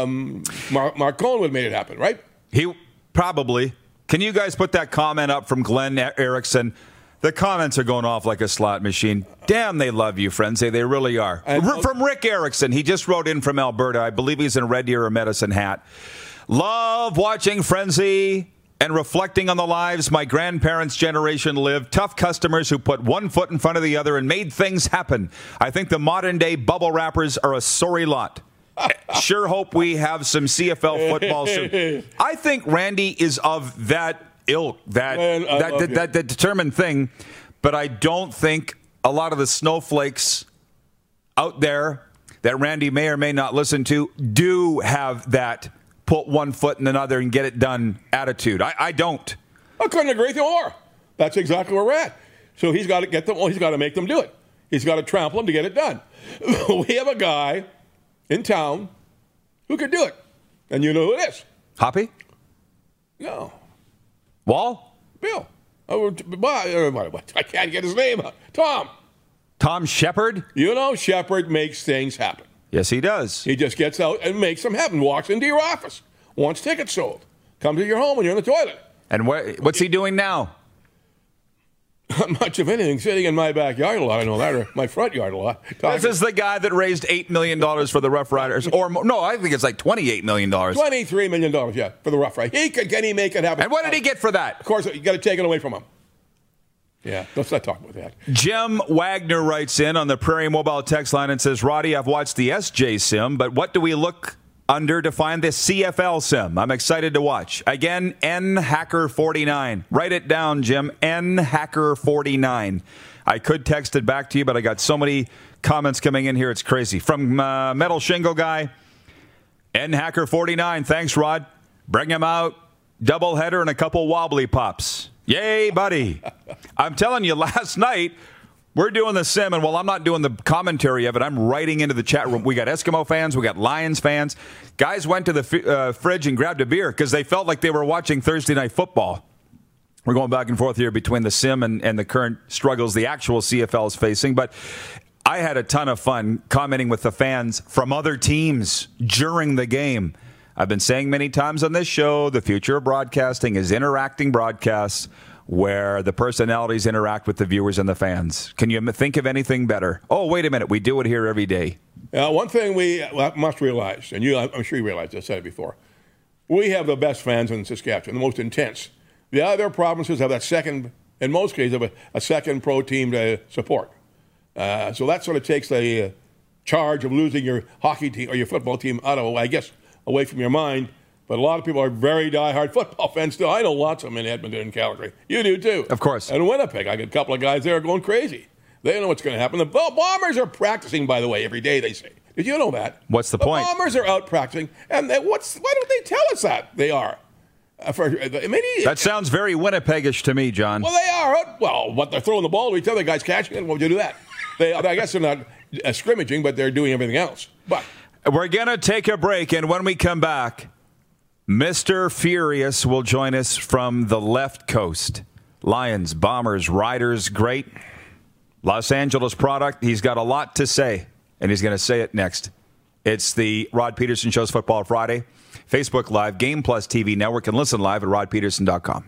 Mark Cohen would have made it happen, right? He probably. Can you guys put that comment up from Glenn Erickson? The comments are going off like a slot machine. Damn, they love you, friends. They really are. From Rick Erickson. He just wrote in from Alberta. I believe he's in a Red Deer or Medicine Hat. Love watching Frenzy and reflecting on the lives my grandparents' generation lived. Tough customers who put one foot in front of the other and made things happen. I think the modern-day bubble wrappers are a sorry lot. Sure hope we have some CFL football soon. I think Randy is of that ilk, that determined thing, but I don't think a lot of the snowflakes out there that Randy may or may not listen to do have that put one foot in another and get it done attitude. I don't. I couldn't agree with you more. That's exactly where we're at. So he's got to get them. Well, he's got to make them do it. He's got to trample them to get it done. We have a guy in town who could do it, and you know who it is. Hoppy? No. Wall? Bill. I can't get his name. Tom Shepard? You know, Shepard makes things happen. Yes, he does. He just gets out and makes them happen. Walks into your office, wants tickets sold, comes to your home when you're in the toilet. And what's he doing now? Not much of anything. Sitting in my backyard a lot, I know that, or my front yard a lot. This is the guy that raised $8 million for the Rough Riders. Or no, I think it's like $28 million. $23 million, yeah, for the Rough Riders. Can he make it happen? And what did he get for that? Of course, you got to take it away from him. Yeah, let's not talk about that. Jim Wagner writes in on the Prairie Mobile text line and says, Roddy, I've watched the SJ Sim, but what do we look under to find the CFL Sim? I'm excited to watch. Again, NHacker49. Write it down, Jim. NHacker49. I could text it back to you, but I got so many comments coming in here, it's crazy. From Metal Shingle Guy, NHacker49. Thanks, Rod. Bring him out. Doubleheader and a couple wobbly pops. Yay, buddy. I'm telling you, last night, we're doing the sim, and while I'm not doing the commentary of it, I'm writing into the chat room. We got Eskimo fans. We got Lions fans. Guys went to the fridge and grabbed a beer because they felt like they were watching Thursday Night Football. We're going back and forth here between the sim and the current struggles the actual CFL is facing. But I had a ton of fun commenting with the fans from other teams during the game. I've been saying many times on this show, the future of broadcasting is interacting broadcasts where the personalities interact with the viewers and the fans. Can you think of anything better? Oh, wait a minute. We do it here every day. One thing we must realize, and I'm sure you realize, I said it before, we have the best fans in Saskatchewan, the most intense. The other provinces have that second, in most cases, have a second pro team to support. So that sort of takes the charge of losing your hockey team or your football team out of, I guess, away from your mind. But a lot of people are very diehard football fans still. I know lots of them in Edmonton and Calgary. You do too. Of course. And Winnipeg, I got a couple of guys there going crazy. They know what's going to happen. The Bombers are practicing, by the way, every day, they say. Did you know that? What's the point? The Bombers are out practicing. And why don't they tell us that they are? That sounds very Winnipegish to me, John. Well, they are. Well, but they're throwing the ball to each other. Guys catching it. Why would you do that? I guess they're not scrimmaging, but they're doing everything else. But we're going to take a break, and when we come back, Mr. Furious will join us from the left coast. Lions, Bombers, Riders, great. Los Angeles product. He's got a lot to say, and he's going to say it next. It's the Rod Peterson Show's Football Friday. Facebook Live, Game Plus TV Network, and listen live at rodpeterson.com.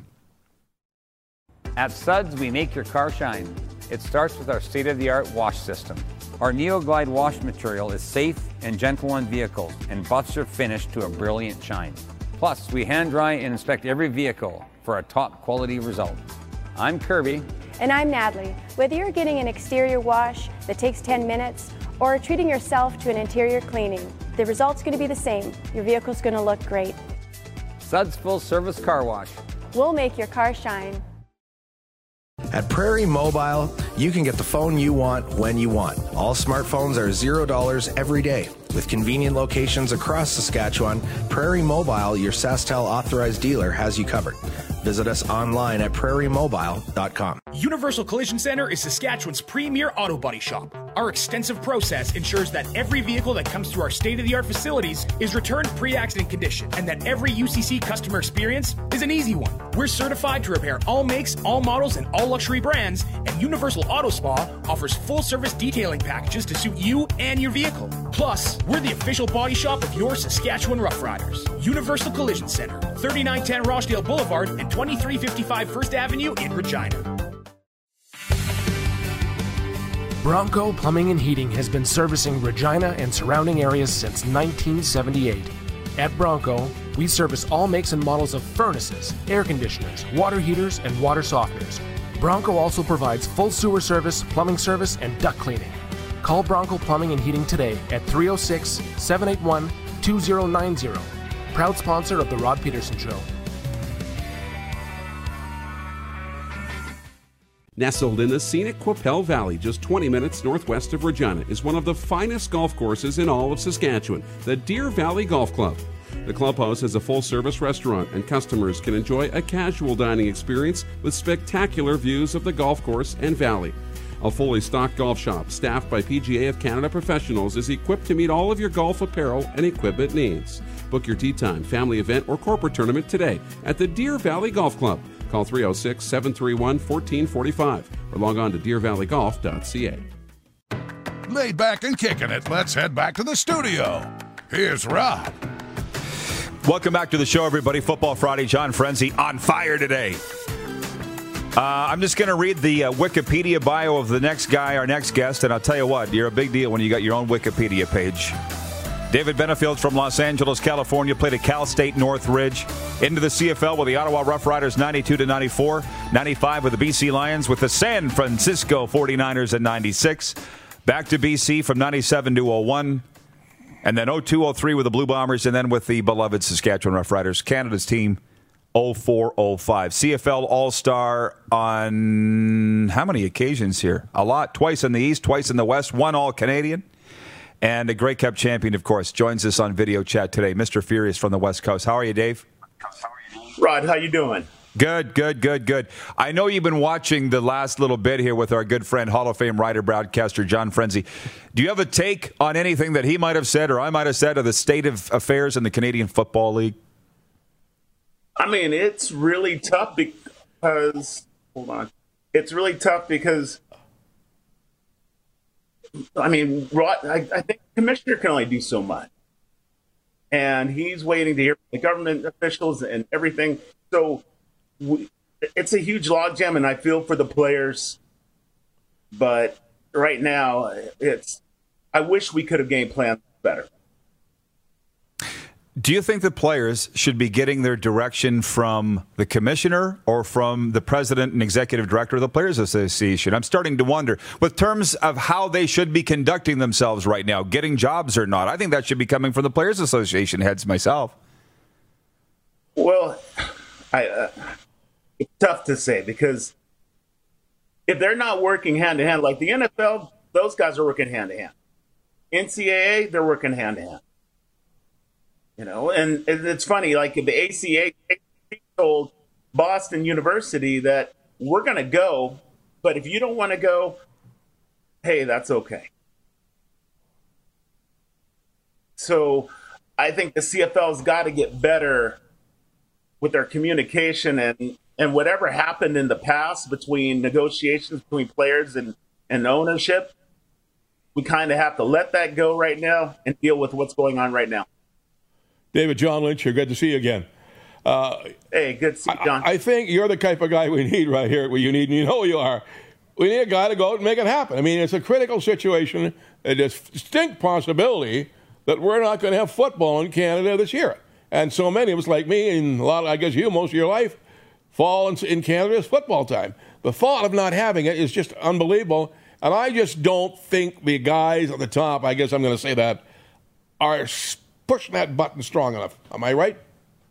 At Suds, we make your car shine. It starts with our state-of-the-art wash system. Our NeoGlide wash material is safe and gentle on vehicles and buffs your finish to a brilliant shine. Plus, we hand dry and inspect every vehicle for a top quality result. I'm Kirby. And I'm Natalie. Whether you're getting an exterior wash that takes 10 minutes or treating yourself to an interior cleaning, the result's going to be the same. Your vehicle's going to look great. Suds Full Service Car Wash. We'll make your car shine. At Prairie Mobile, you can get the phone you want when you want. All smartphones are $0 every day. With convenient locations across Saskatchewan, Prairie Mobile, your SaskTel authorized dealer, has you covered. Visit us online at prairiemobile.com. Universal Collision Center is Saskatchewan's premier auto body shop. Our extensive process ensures that every vehicle that comes through our state-of-the-art facilities is returned pre-accident condition, and that every UCC customer experience is an easy one. We're certified to repair all makes, all models, and all luxury brands, and Universal Auto Spa offers full-service detailing packages to suit you and your vehicle. Plus, we're the official body shop of your Saskatchewan Rough Riders. Universal Collision Center, 3910 Rochdale Boulevard and 2355 First Avenue in Regina. Bronco Plumbing and Heating has been servicing Regina and surrounding areas since 1978. At Bronco, we service all makes and models of furnaces, air conditioners, water heaters, and water softeners. Bronco also provides full sewer service, plumbing service, and duct cleaning. Call Bronco Plumbing and Heating today at 306-781-2090. Proud sponsor of The Rod Peterson Show. Nestled in the scenic Qu'Appelle Valley, just 20 minutes northwest of Regina, is one of the finest golf courses in all of Saskatchewan, the Deer Valley Golf Club. The clubhouse has a full-service restaurant, and customers can enjoy a casual dining experience with spectacular views of the golf course and valley. A fully stocked golf shop, staffed by PGA of Canada professionals, is equipped to meet all of your golf apparel and equipment needs. Book your tee time, family event, or corporate today at the Deer Valley Golf Club. Call 306-731-1445 or log on to deervalleygolf.ca. Laid back and kicking it, let's head back to the studio. Here's Rod. Welcome back to the show, everybody. Football Friday. John Frenzy on fire today. I'm just going to read the Wikipedia bio of the next guy, our next guest, and I'll tell you what, you're a big deal when you got your own Wikipedia page. David Benefield from Los Angeles, California, played at Cal State Northridge, into the CFL with the Ottawa Rough Riders 92-94, 95 with the BC Lions, with the San Francisco 49ers in 96, back to BC from 97 to 01, and then 02-03 with the Blue Bombers, and then with the beloved Saskatchewan Rough Riders, Canada's team, 04-05. CFL All-Star on how many occasions here? A lot. Twice in the East, twice in the West, one All-Canadian. And a Grey Cup champion, of course, joins us on video chat today. Mr. Furious from the West Coast. How are you, Dave? Rod, how you doing? Good. I know you've been watching the last little bit here with our good friend, Hall of Fame writer, broadcaster John Frenzy. Do you have a take on anything that he might have said or I might have said of the state of affairs in the Canadian Football League? I mean, it's really tough because It's really tough because I mean, Rod, I think the commissioner can only do so much. And he's waiting to hear from the government officials and everything. So it's a huge logjam, and I feel for the players. But right now, I wish we could have game planned better. Do you think the players should be getting their direction from the commissioner or from the president and executive director of the Players Association? I'm starting to wonder, with terms of how they should be conducting themselves right now, getting jobs or not. I think that should be coming from the Players Association heads myself. Well, it's tough to say because if they're not working hand to hand, like the NFL, those guys are working hand to hand. NCAA, they're working hand to hand. You know, and it's funny, like the ACA told Boston University that we're going to go, but if you don't want to go, hey, that's okay. So I think the CFL's got to get better with their communication and whatever happened in the past between negotiations between players and ownership, we kind of have to let that go right now and deal with what's going on right now. David, John Lynch here. Good to see you again. Hey, good to see you, John. I think you're the type of guy we need right here. You know you are. We need a guy to go out and make it happen. I mean, it's a critical situation, a distinct possibility that we're not going to have football in Canada this year. And so many of us, like me, and a lot of, I guess you, most of your life, fall in Canada's football time. The thought of not having it is just unbelievable. And I just don't think the guys at the top, I guess I'm going to say that, are pushing that button strong enough. Am I right?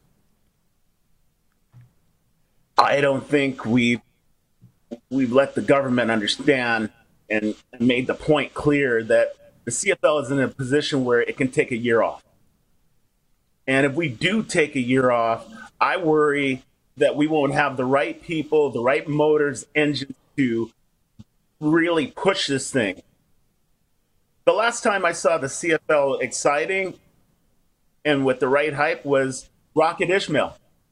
I don't think we've let the government understand and made the point clear that the CFL is in a position where it can take a year off. And if we do take a year off, I worry that we won't have the right people, the right motors, engines to really push this thing. The last time I saw the CFL exciting and with the right hype was Rocket Ismail.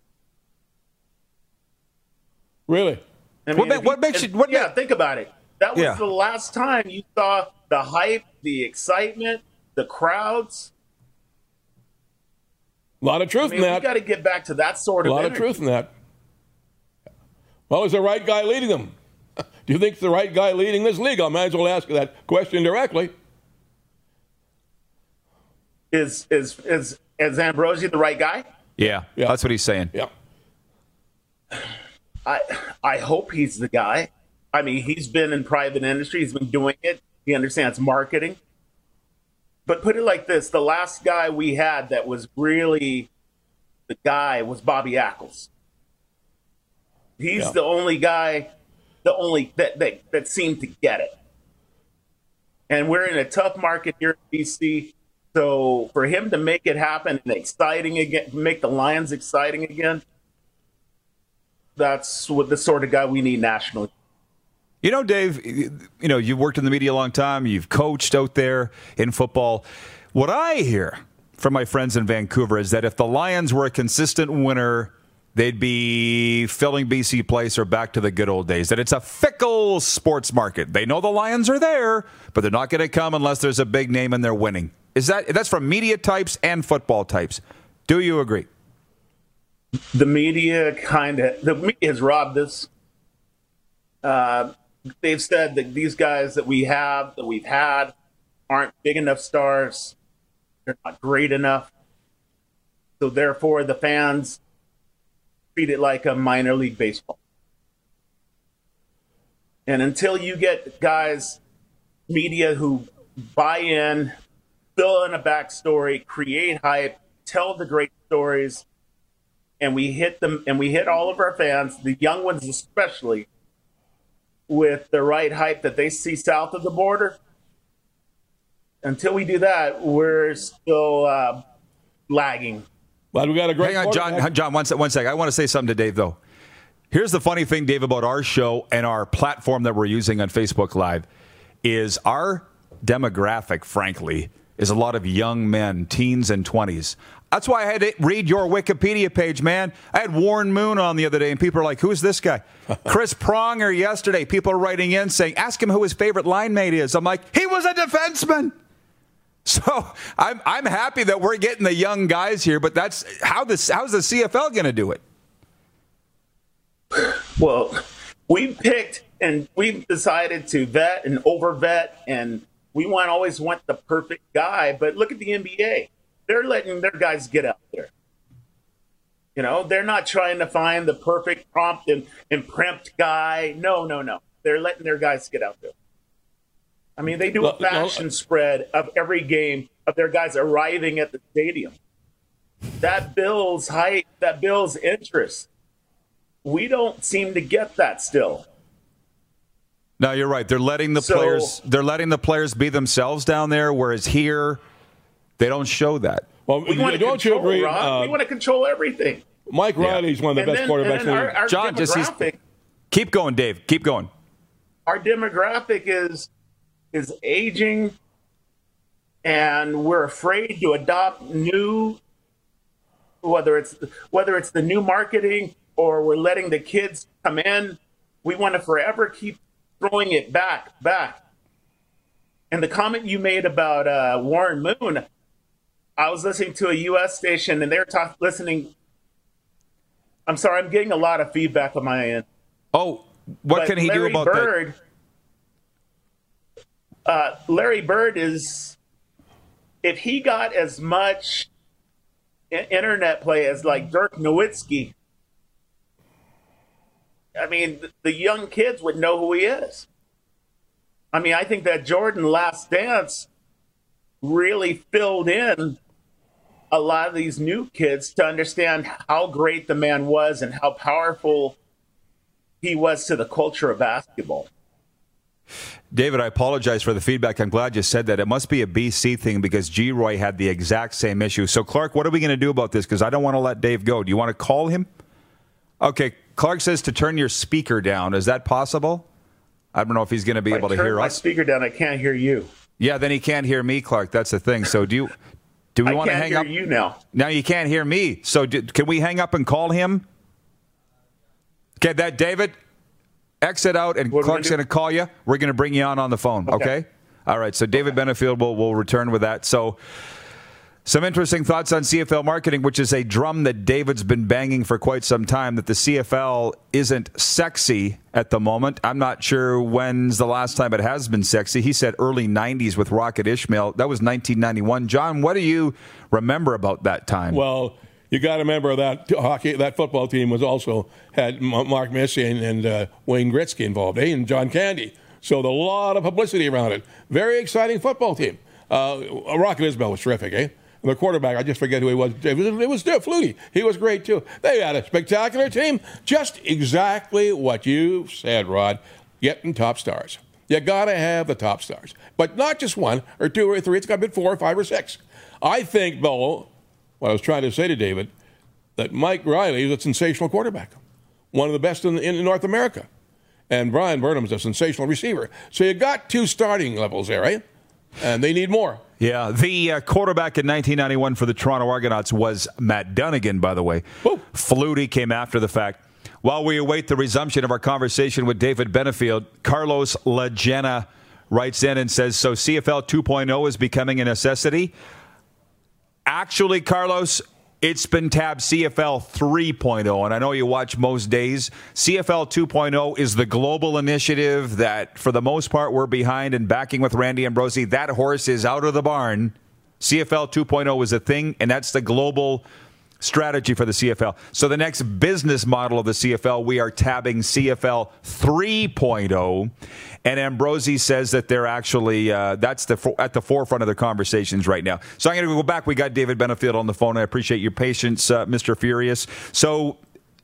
Really? I mean, think about it. That was the last time you saw the hype, the excitement, the crowds. A lot of truth in that. We got to get back to that sort of energy. A lot of truth in that. Well, is the right guy leading them? Do you think it's the right guy leading this league? I might as well ask you that question directly. Is Ambrosie the right guy? Yeah, that's what he's saying. Yeah. I hope he's the guy. I mean, he's been in private industry. He's been doing it. He understands marketing. But put it like this. The last guy we had that was really the guy was Bobby Ackles. He's the only guy, that seemed to get it. And we're in a tough market here in BC. So for him to make it happen and exciting again, make the Lions exciting again, that's what the sort of guy we need nationally. You know, Dave, you've worked in the media a long time. You've coached out there in football. What I hear from my friends in Vancouver is that if the Lions were a consistent winner, they'd be filling BC Place or back to the good old days. That it's a fickle sports market. They know the Lions are there, but they're not going to come unless there's a big name and they're winning. That's from media types and football types. Do you agree? The media has robbed us. They've said that these guys that we've had, aren't big enough stars. They're not great enough. So therefore, the fans treat it like a minor league baseball. And until you get guys, media who buy in, fill in a backstory, create hype, tell the great stories, and we hit them, and we hit all of our fans, the young ones especially, with the right hype that they see south of the border. Until we do that, we're still lagging. But we got a great. Hang on, John. One sec. I want to say something to Dave though. Here's the funny thing, Dave, about our show and our platform that we're using on Facebook Live is our demographic, frankly, is a lot of young men, teens and 20s. That's why I had to read your Wikipedia page, man. I had Warren Moon on the other day, and people are like, who's this guy? Chris Pronger yesterday. People are writing in saying, ask him who his favorite line mate is. I'm like, he was a defenseman. So I'm happy that we're getting the young guys here, but that's how's the CFL going to do it? Well, we picked and we've decided to vet and over-vet, and we always want the perfect guy. But look at the NBA. They're letting their guys get out there. You know, they're not trying to find the perfect prompt and primped guy. No. They're letting their guys get out there. I mean, they do a fashion spread of every game of their guys arriving at the stadium. That builds hype. That builds interest. We don't seem to get that still. No, you're right. They're letting the players. They're letting the players be themselves down there, whereas here, they don't show that. Well, don't you agree? We want to control everything. Mike Riley's one of the best quarterbacks in the league. Our John, keep going, Dave. Keep going. Our demographic is aging, and we're afraid to adopt new, whether it's the new marketing or we're letting the kids come in. We want to forever keep throwing it back. And the comment you made about Warren Moon, I was listening to a U.S. station, and they were listening. I'm sorry, I'm getting a lot of feedback on my end. Oh, what can he do about that? Larry Bird is, if he got as much internet play as like Dirk Nowitzki, I mean, the young kids would know who he is. I mean, I think that Jordan Last Dance really filled in a lot of these new kids to understand how great the man was and how powerful he was to the culture of basketball. David, I apologize for the feedback. I'm glad you said that. It must be a BC thing because G-Roy had the exact same issue. So, Clark, what are we going to do about this? Because I don't want to let Dave go. Do you want to call him? Okay, Clark says to turn your speaker down. Is that possible? I don't know if he's going to be able to hear us. Turn my speaker down. I can't hear you. Yeah, then he can't hear me, Clark. That's the thing. So do we want to hang up? I can't hear you now. Now you can't hear me. So can we hang up and call him? Okay, that David, exit out, and Clark's going to call you. We're going to bring you on the phone, okay? All right, so David Benefield will return with that. So some interesting thoughts on CFL marketing, which is a drum that David's been banging for quite some time, that the CFL isn't sexy at the moment. I'm not sure when's the last time it has been sexy. He said early 90s with Rocket Ishmael. That was 1991. John, what do you remember about that time? Well, you got to remember that football team was also had Mark Missy and Wayne Gretzky involved, and John Candy. So a lot of publicity around it. Very exciting football team. Rocket Ishmael was terrific, eh? The quarterback, I just forget who he was. It was Flutie. He was great, too. They had a spectacular team. Just exactly what you said, Rod. Getting top stars. You got to have the top stars. But not just one or two or three. It's got to be 4 or 5 or 6. I think, though, what I was trying to say to David, that Mike Riley is a sensational quarterback. One of the best in North America. And Brian Burnham's a sensational receiver. So you got 2 starting levels there, right? And they need more. Yeah, the quarterback in 1991 for the Toronto Argonauts was Matt Dunnigan, by the way. Woo. Flutie came after the fact. While we await the resumption of our conversation with David Benefield, Carlos Lagena writes in and says, so CFL 2.0 is becoming a necessity? Actually, Carlos, it's been tabbed CFL 3.0, and I know you watch most days. CFL 2.0 is the global initiative that, for the most part, we're behind and backing with Randy Ambrosie. That horse is out of the barn. CFL 2.0 is a thing, and that's the global strategy for the CFL. So the next business model of the CFL, we are tabbing CFL 3.0, and Ambrosie says that they're actually that's at the forefront of their conversations right now. So I'm going to go back. We got David Benefield on the phone. I appreciate your patience, Mr. Furious. So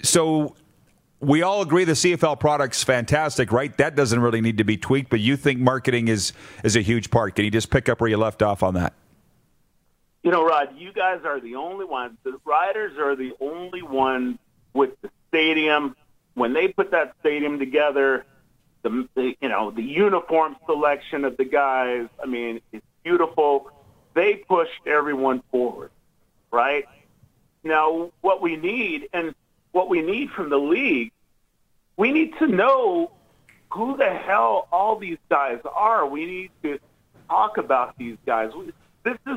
we all agree the CFL product's fantastic, right? That doesn't really need to be tweaked, but you think marketing is a huge part. Can you just pick up where you left off on that? You know, Rod, you guys are the only ones. The Riders are the only ones with the stadium. When they put that stadium together, the uniform selection of the guys, I mean, it's beautiful. They pushed everyone forward, right? Now, what we need from the league, we need to know who the hell all these guys are. We need to talk about these guys. This is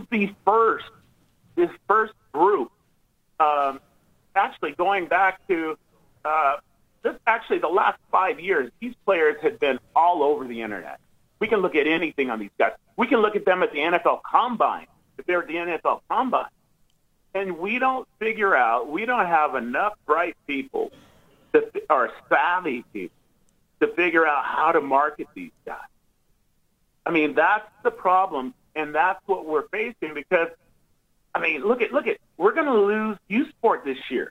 this first group. Actually, going back to the last 5 years, these players had been all over the internet. We can look at anything on these guys. We can look at them at the NFL Combine, if they're at the NFL Combine. And we don't have enough bright people or savvy people to figure out how to market these guys. I mean, that's the problem. And that's what we're facing because, I mean, look at, we're going to lose U-Sport this year.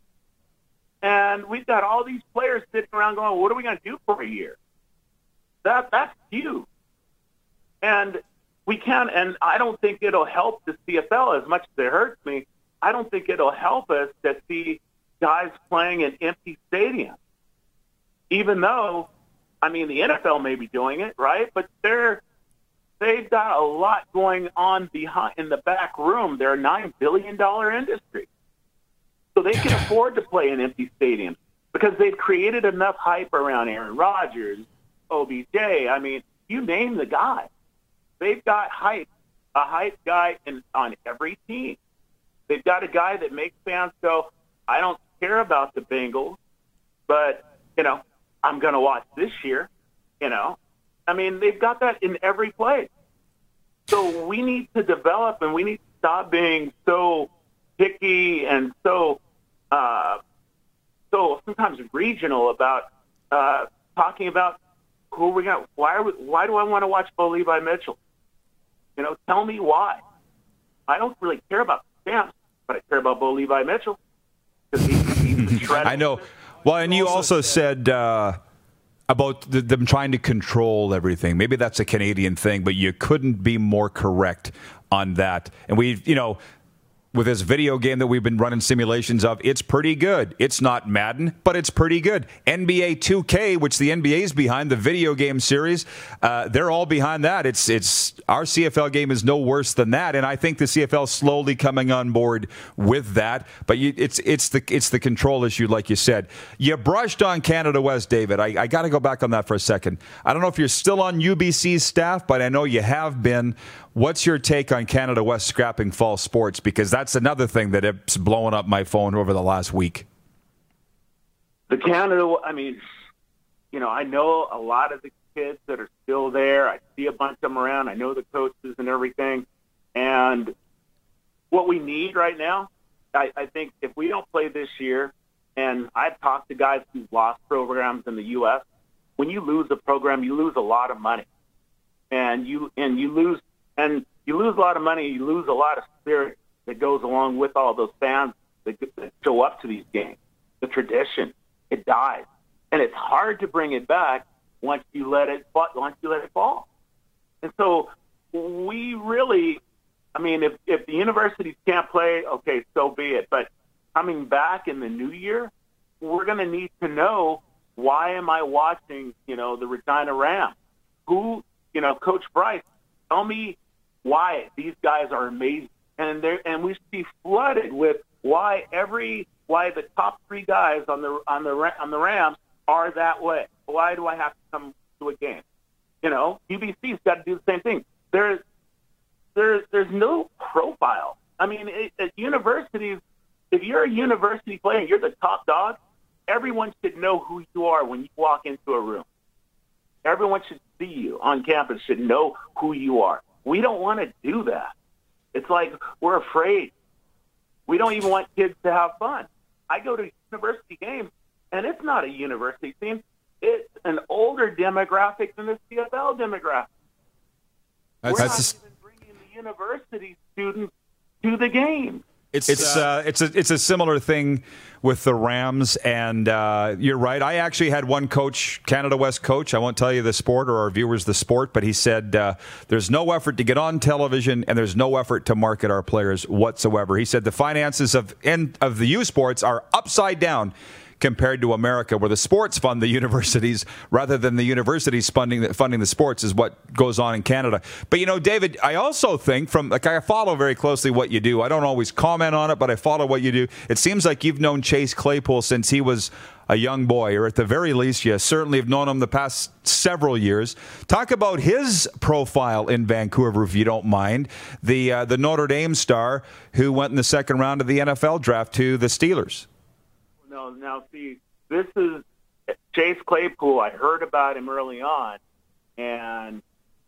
And we've got all these players sitting around going, what are we going to do for a year? That's huge. And we can, and I don't think it'll help the CFL as much as it hurts me. I don't think it'll help us to see guys playing in empty stadiums. Even though, I mean, the NFL may be doing it, right? But they've got a lot going on in the back room. They're a $9 billion industry. So they can afford to play in empty stadiums because they've created enough hype around Aaron Rodgers, OBJ. I mean, you name the guy. they've got a hype guy on every team. They've got a guy that makes fans go, I don't care about the Bengals, but, I'm going to watch this year, I mean, they've got that in every place. So we need to develop, and we need to stop being so picky and so sometimes regional about talking about who we got. Why do I want to watch Bo Levi Mitchell? Tell me why. I don't really care about the Stamps, but I care about Bo Levi Mitchell because he's shredded. I know. Well, and you also said about them trying to control everything. Maybe that's a Canadian thing, but you couldn't be more correct on that. And with this video game that we've been running simulations of, it's pretty good. It's not Madden, but it's pretty good. NBA 2K, which the NBA is behind, the video game series, they're all behind that. It's our CFL game is no worse than that, and I think the CFL is slowly coming on board with that. But it's the control issue, like you said. You brushed on Canada West, David. I got to go back on that for a second. I don't know if you're still on UBC's staff, but I know you have been. What's your take on Canada West scrapping fall sports? Because that's another thing that is blowing up my phone over the last week. The Canada, I know a lot of the kids that are still there. I see a bunch of them around. I know the coaches and everything. And what we need right now, I think if we don't play this year, and I've talked to guys who've lost programs in the U.S., when you lose a program, you lose a lot of money. And you lose a lot of money, you lose a lot of spirit that goes along with all those fans that show up to these games. The tradition, it dies. And it's hard to bring it back once you let it fall. And so we really, if the universities can't play, okay, so be it. But coming back in the new year, we're going to need to know, why am I watching, the Regina Rams? Who, Coach Bryce, tell me why these guys are amazing. And we should be flooded with why the top three guys on the Rams are that way. Why do I have to come to a game? UBC's got to do the same thing. There's no profile. At universities, if you're a university player and you're the top dog, everyone should know who you are when you walk into a room. Everyone should see you on campus, should know who you are. We don't want to do that. It's like we're afraid. We don't even want kids to have fun. I go to university games, and it's not a university team. It's an older demographic than the CFL demographic. We're not even bringing the university students to the game. It's a similar thing with the Rams, and you're right. I actually had one coach, Canada West coach. I won't tell you the sport or our viewers the sport, but he said there's no effort to get on television, and there's no effort to market our players whatsoever. He said the finances of the U Sports are upside down compared to America, where the sports fund the universities rather than the universities funding the sports is what goes on in Canada. But, David, I also think I follow very closely what you do. I don't always comment on it, but I follow what you do. It seems like you've known Chase Claypool since he was a young boy, or at the very least, you certainly have known him the past several years. Talk about his profile in Vancouver, if you don't mind. The Notre Dame star who went in the second round of the NFL draft to the Steelers. No, now see, this is Chase Claypool. I heard about him early on, and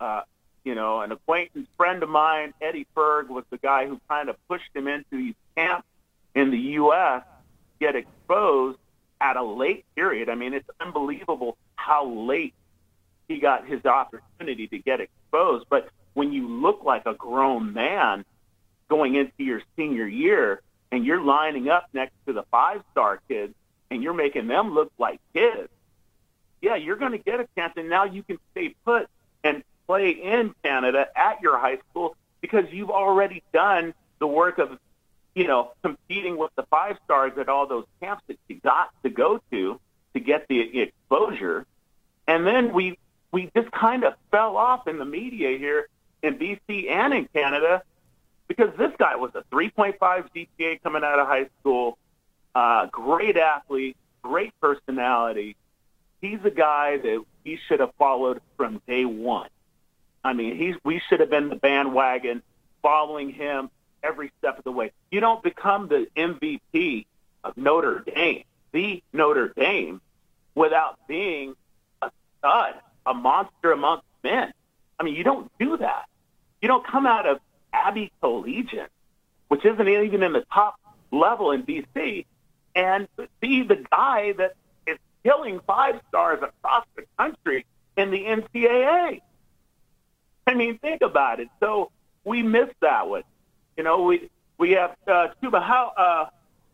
an acquaintance friend of mine, Eddie Ferg, was the guy who kind of pushed him into these camps in the U.S. get exposed at a late period. It's unbelievable how late he got his opportunity to get exposed. But when you look like a grown man going into your senior year, and you're lining up next to the five-star kids, and you're making them look like kids, yeah, you're going to get a chance, and now you can stay put and play in Canada at your high school because you've already done the work of, competing with the five-stars at all those camps that you got to go to get the exposure. And then we just kind of fell off in the media here in BC and in Canada, because this guy was a 3.5 GPA coming out of high school, great athlete, great personality. He's a guy that we should have followed from day one. I mean, we should have been the bandwagon following him every step of the way. You don't become the MVP of Notre Dame, the Notre Dame, without being a stud, a monster amongst men. I mean, you don't do that. You don't come out of Abbey Collegiate, which isn't even in the top level in BC, and be the guy that is killing 5 stars across the country in the NCAA. I mean, think about it. So we missed that one. You know, we have Chuba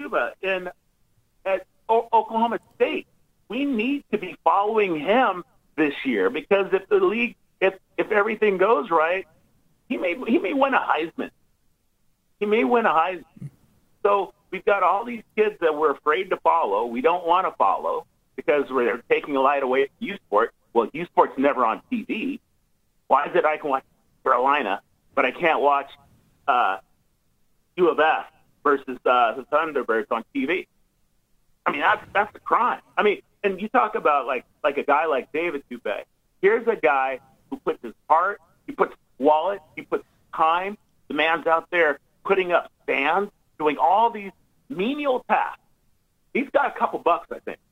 at Oklahoma State. We need to be following him this year because if the league, if everything goes right, he may win a Heisman. He may win a Heisman. So we've got all these kids that we're afraid to follow. We don't want to follow because they're taking a light away from U Sport. Well, U Sport's never on TV. Why is it I can watch Carolina, but I can't watch U of S versus the Thunderbirds on TV? I mean, that's a crime. I mean, and you talk about like a guy like David Dubé. Here's a guy who puts his heart, he puts wallet, he puts time. The man's out there putting up stands, doing all these menial tasks. He's got a couple bucks, I think.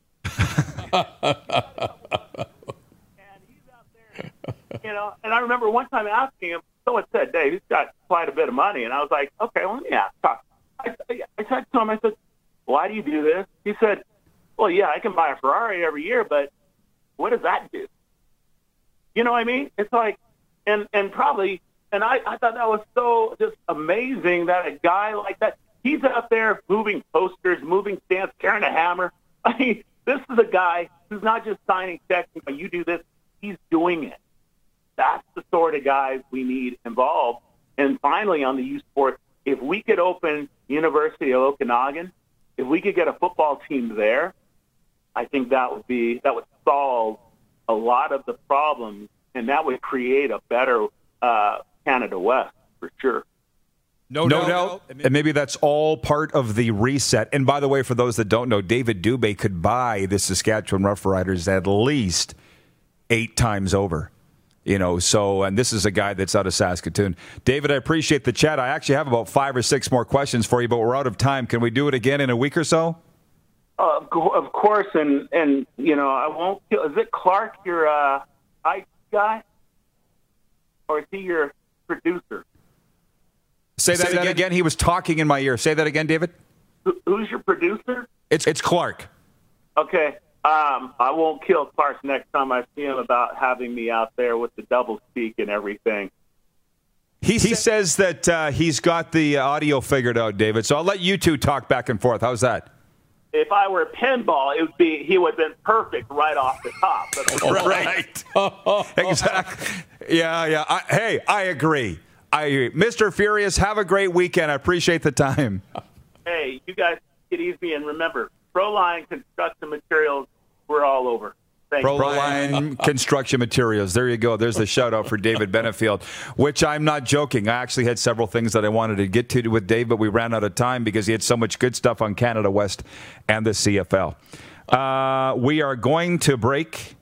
And he's out there, you know. And I remember one time asking him, someone said, Dave, he's got quite a bit of money. And I was like, okay, well, let me ask. I said to him, I said, why do you do this? He said, well, yeah, I can buy a Ferrari every year, but what does that do? You know what I mean? It's like, and probably, and I thought that was so just amazing that a guy like that, he's out there moving posters, moving stands, carrying a hammer. I mean, this is a guy who's not just signing checks, but you do this, he's doing it. That's the sort of guys we need involved. And finally, on the U Sport, if we could open University of Okanagan, if we could get a football team there, I think that would solve a lot of the problems, and that would create a better Canada West for sure. No doubt. And maybe that's all part of the reset. And by the way, for those that don't know, David Dubé could buy the Saskatchewan Roughriders at least 8 times over. You know, so, and this is a guy that's out of Saskatoon. David, I appreciate the chat. I actually have about 5 or 6 more questions for you, but we're out of time. Can we do it again in a week or so? Of course, and you know, I won't. Is it Clark, your IT guy, or is he your producer? Say that again. He was talking in my ear. Say that again, David. Who's your producer? It's Clark. Okay. I won't kill Clark next time I see him about having me out there with the double speak and everything. He says that he's got the audio figured out, David. So I'll let you two talk back and forth. How's that? If I were a pinball, he would have been perfect right off the top. Right. Exactly. Yeah. I agree. Mr. Furious, have a great weekend. I appreciate the time. Hey, you guys get easy, and remember, Proline Construction Materials, we're all over. Proline Construction Materials. There you go. There's the shout out for David Benefield, which I'm not joking. I actually had several things that I wanted to get to with Dave, but we ran out of time because he had so much good stuff on Canada West and the CFL. We are going to break.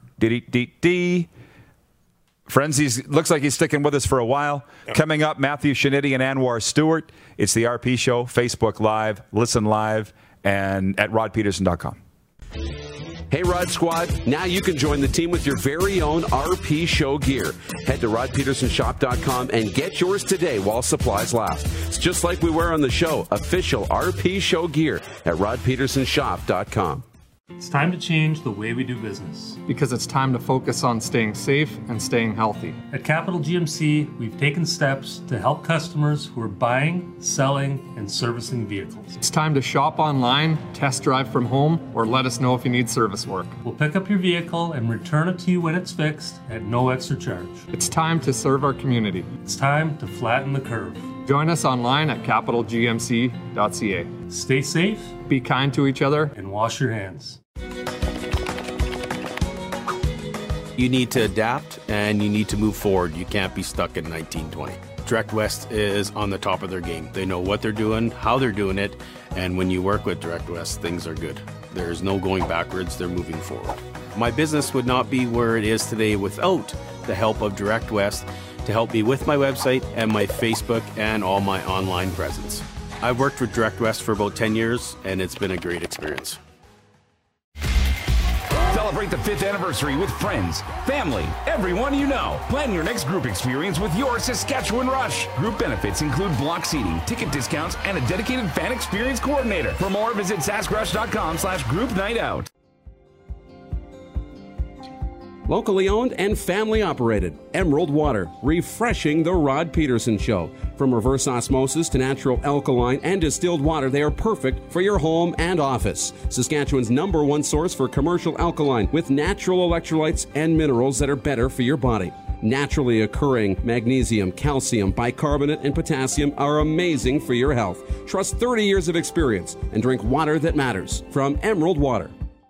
Frenzy looks like he's sticking with us for a while. Yep. Coming up, Matthew Shinnitti and Anwar Stewart. It's the RP Show, Facebook Live, listen live, and at rodpeterson.com. Hey, Rod Squad, now you can join the team with your very own RP Show gear. Head to rodpetersonshop.com and get yours today while supplies last. It's just like we wear on the show, official RP Show gear at rodpetersonshop.com. It's time to change the way we do business. Because it's time to focus on staying safe and staying healthy. At Capital GMC, we've taken steps to help customers who are buying, selling, and servicing vehicles. It's time to shop online, test drive from home, or let us know if you need service work. We'll pick up your vehicle and return it to you when it's fixed at no extra charge. It's time to serve our community. It's time to flatten the curve. Join us online at capitalgmc.ca. Stay safe, be kind to each other, and wash your hands. You need to adapt and you need to move forward. You can't be stuck in 1920. Direct West is on the top of their game. They know what they're doing, how they're doing it, and when you work with Direct West, things are good. There's no going backwards, they're moving forward. My business would not be where it is today without the help of Direct West to help me with my website and my Facebook and all my online presence. I've worked with Direct West for about 10 years, and it's been a great experience. Celebrate the 5th anniversary with friends, family, everyone you know. Plan your next group experience with your Saskatchewan Rush. Group benefits include block seating, ticket discounts, and a dedicated fan experience coordinator. For more, visit saskrush.com/group night out. Locally owned and family operated. Emerald Water, refreshing the Rod Peterson Show. From reverse osmosis to natural alkaline and distilled water, they are perfect for your home and office. Saskatchewan's #1 source for commercial alkaline with natural electrolytes and minerals that are better for your body. Naturally occurring magnesium, calcium, bicarbonate, and potassium are amazing for your health. Trust 30 years of experience and drink water that matters from Emerald Water.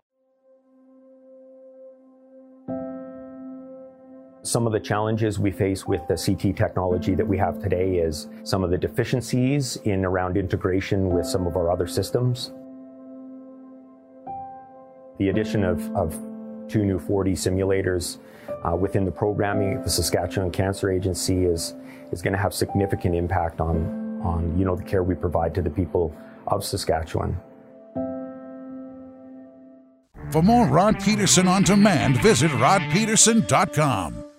Some of the challenges we face with the CT technology that we have today is some of the deficiencies in around integration with some of our other systems. The addition of 2 new 4D simulators within the programming of the Saskatchewan Cancer Agency is going to have significant impact on the care we provide to the people of Saskatchewan. For more Rod Peterson on demand, visit rodpeterson.com.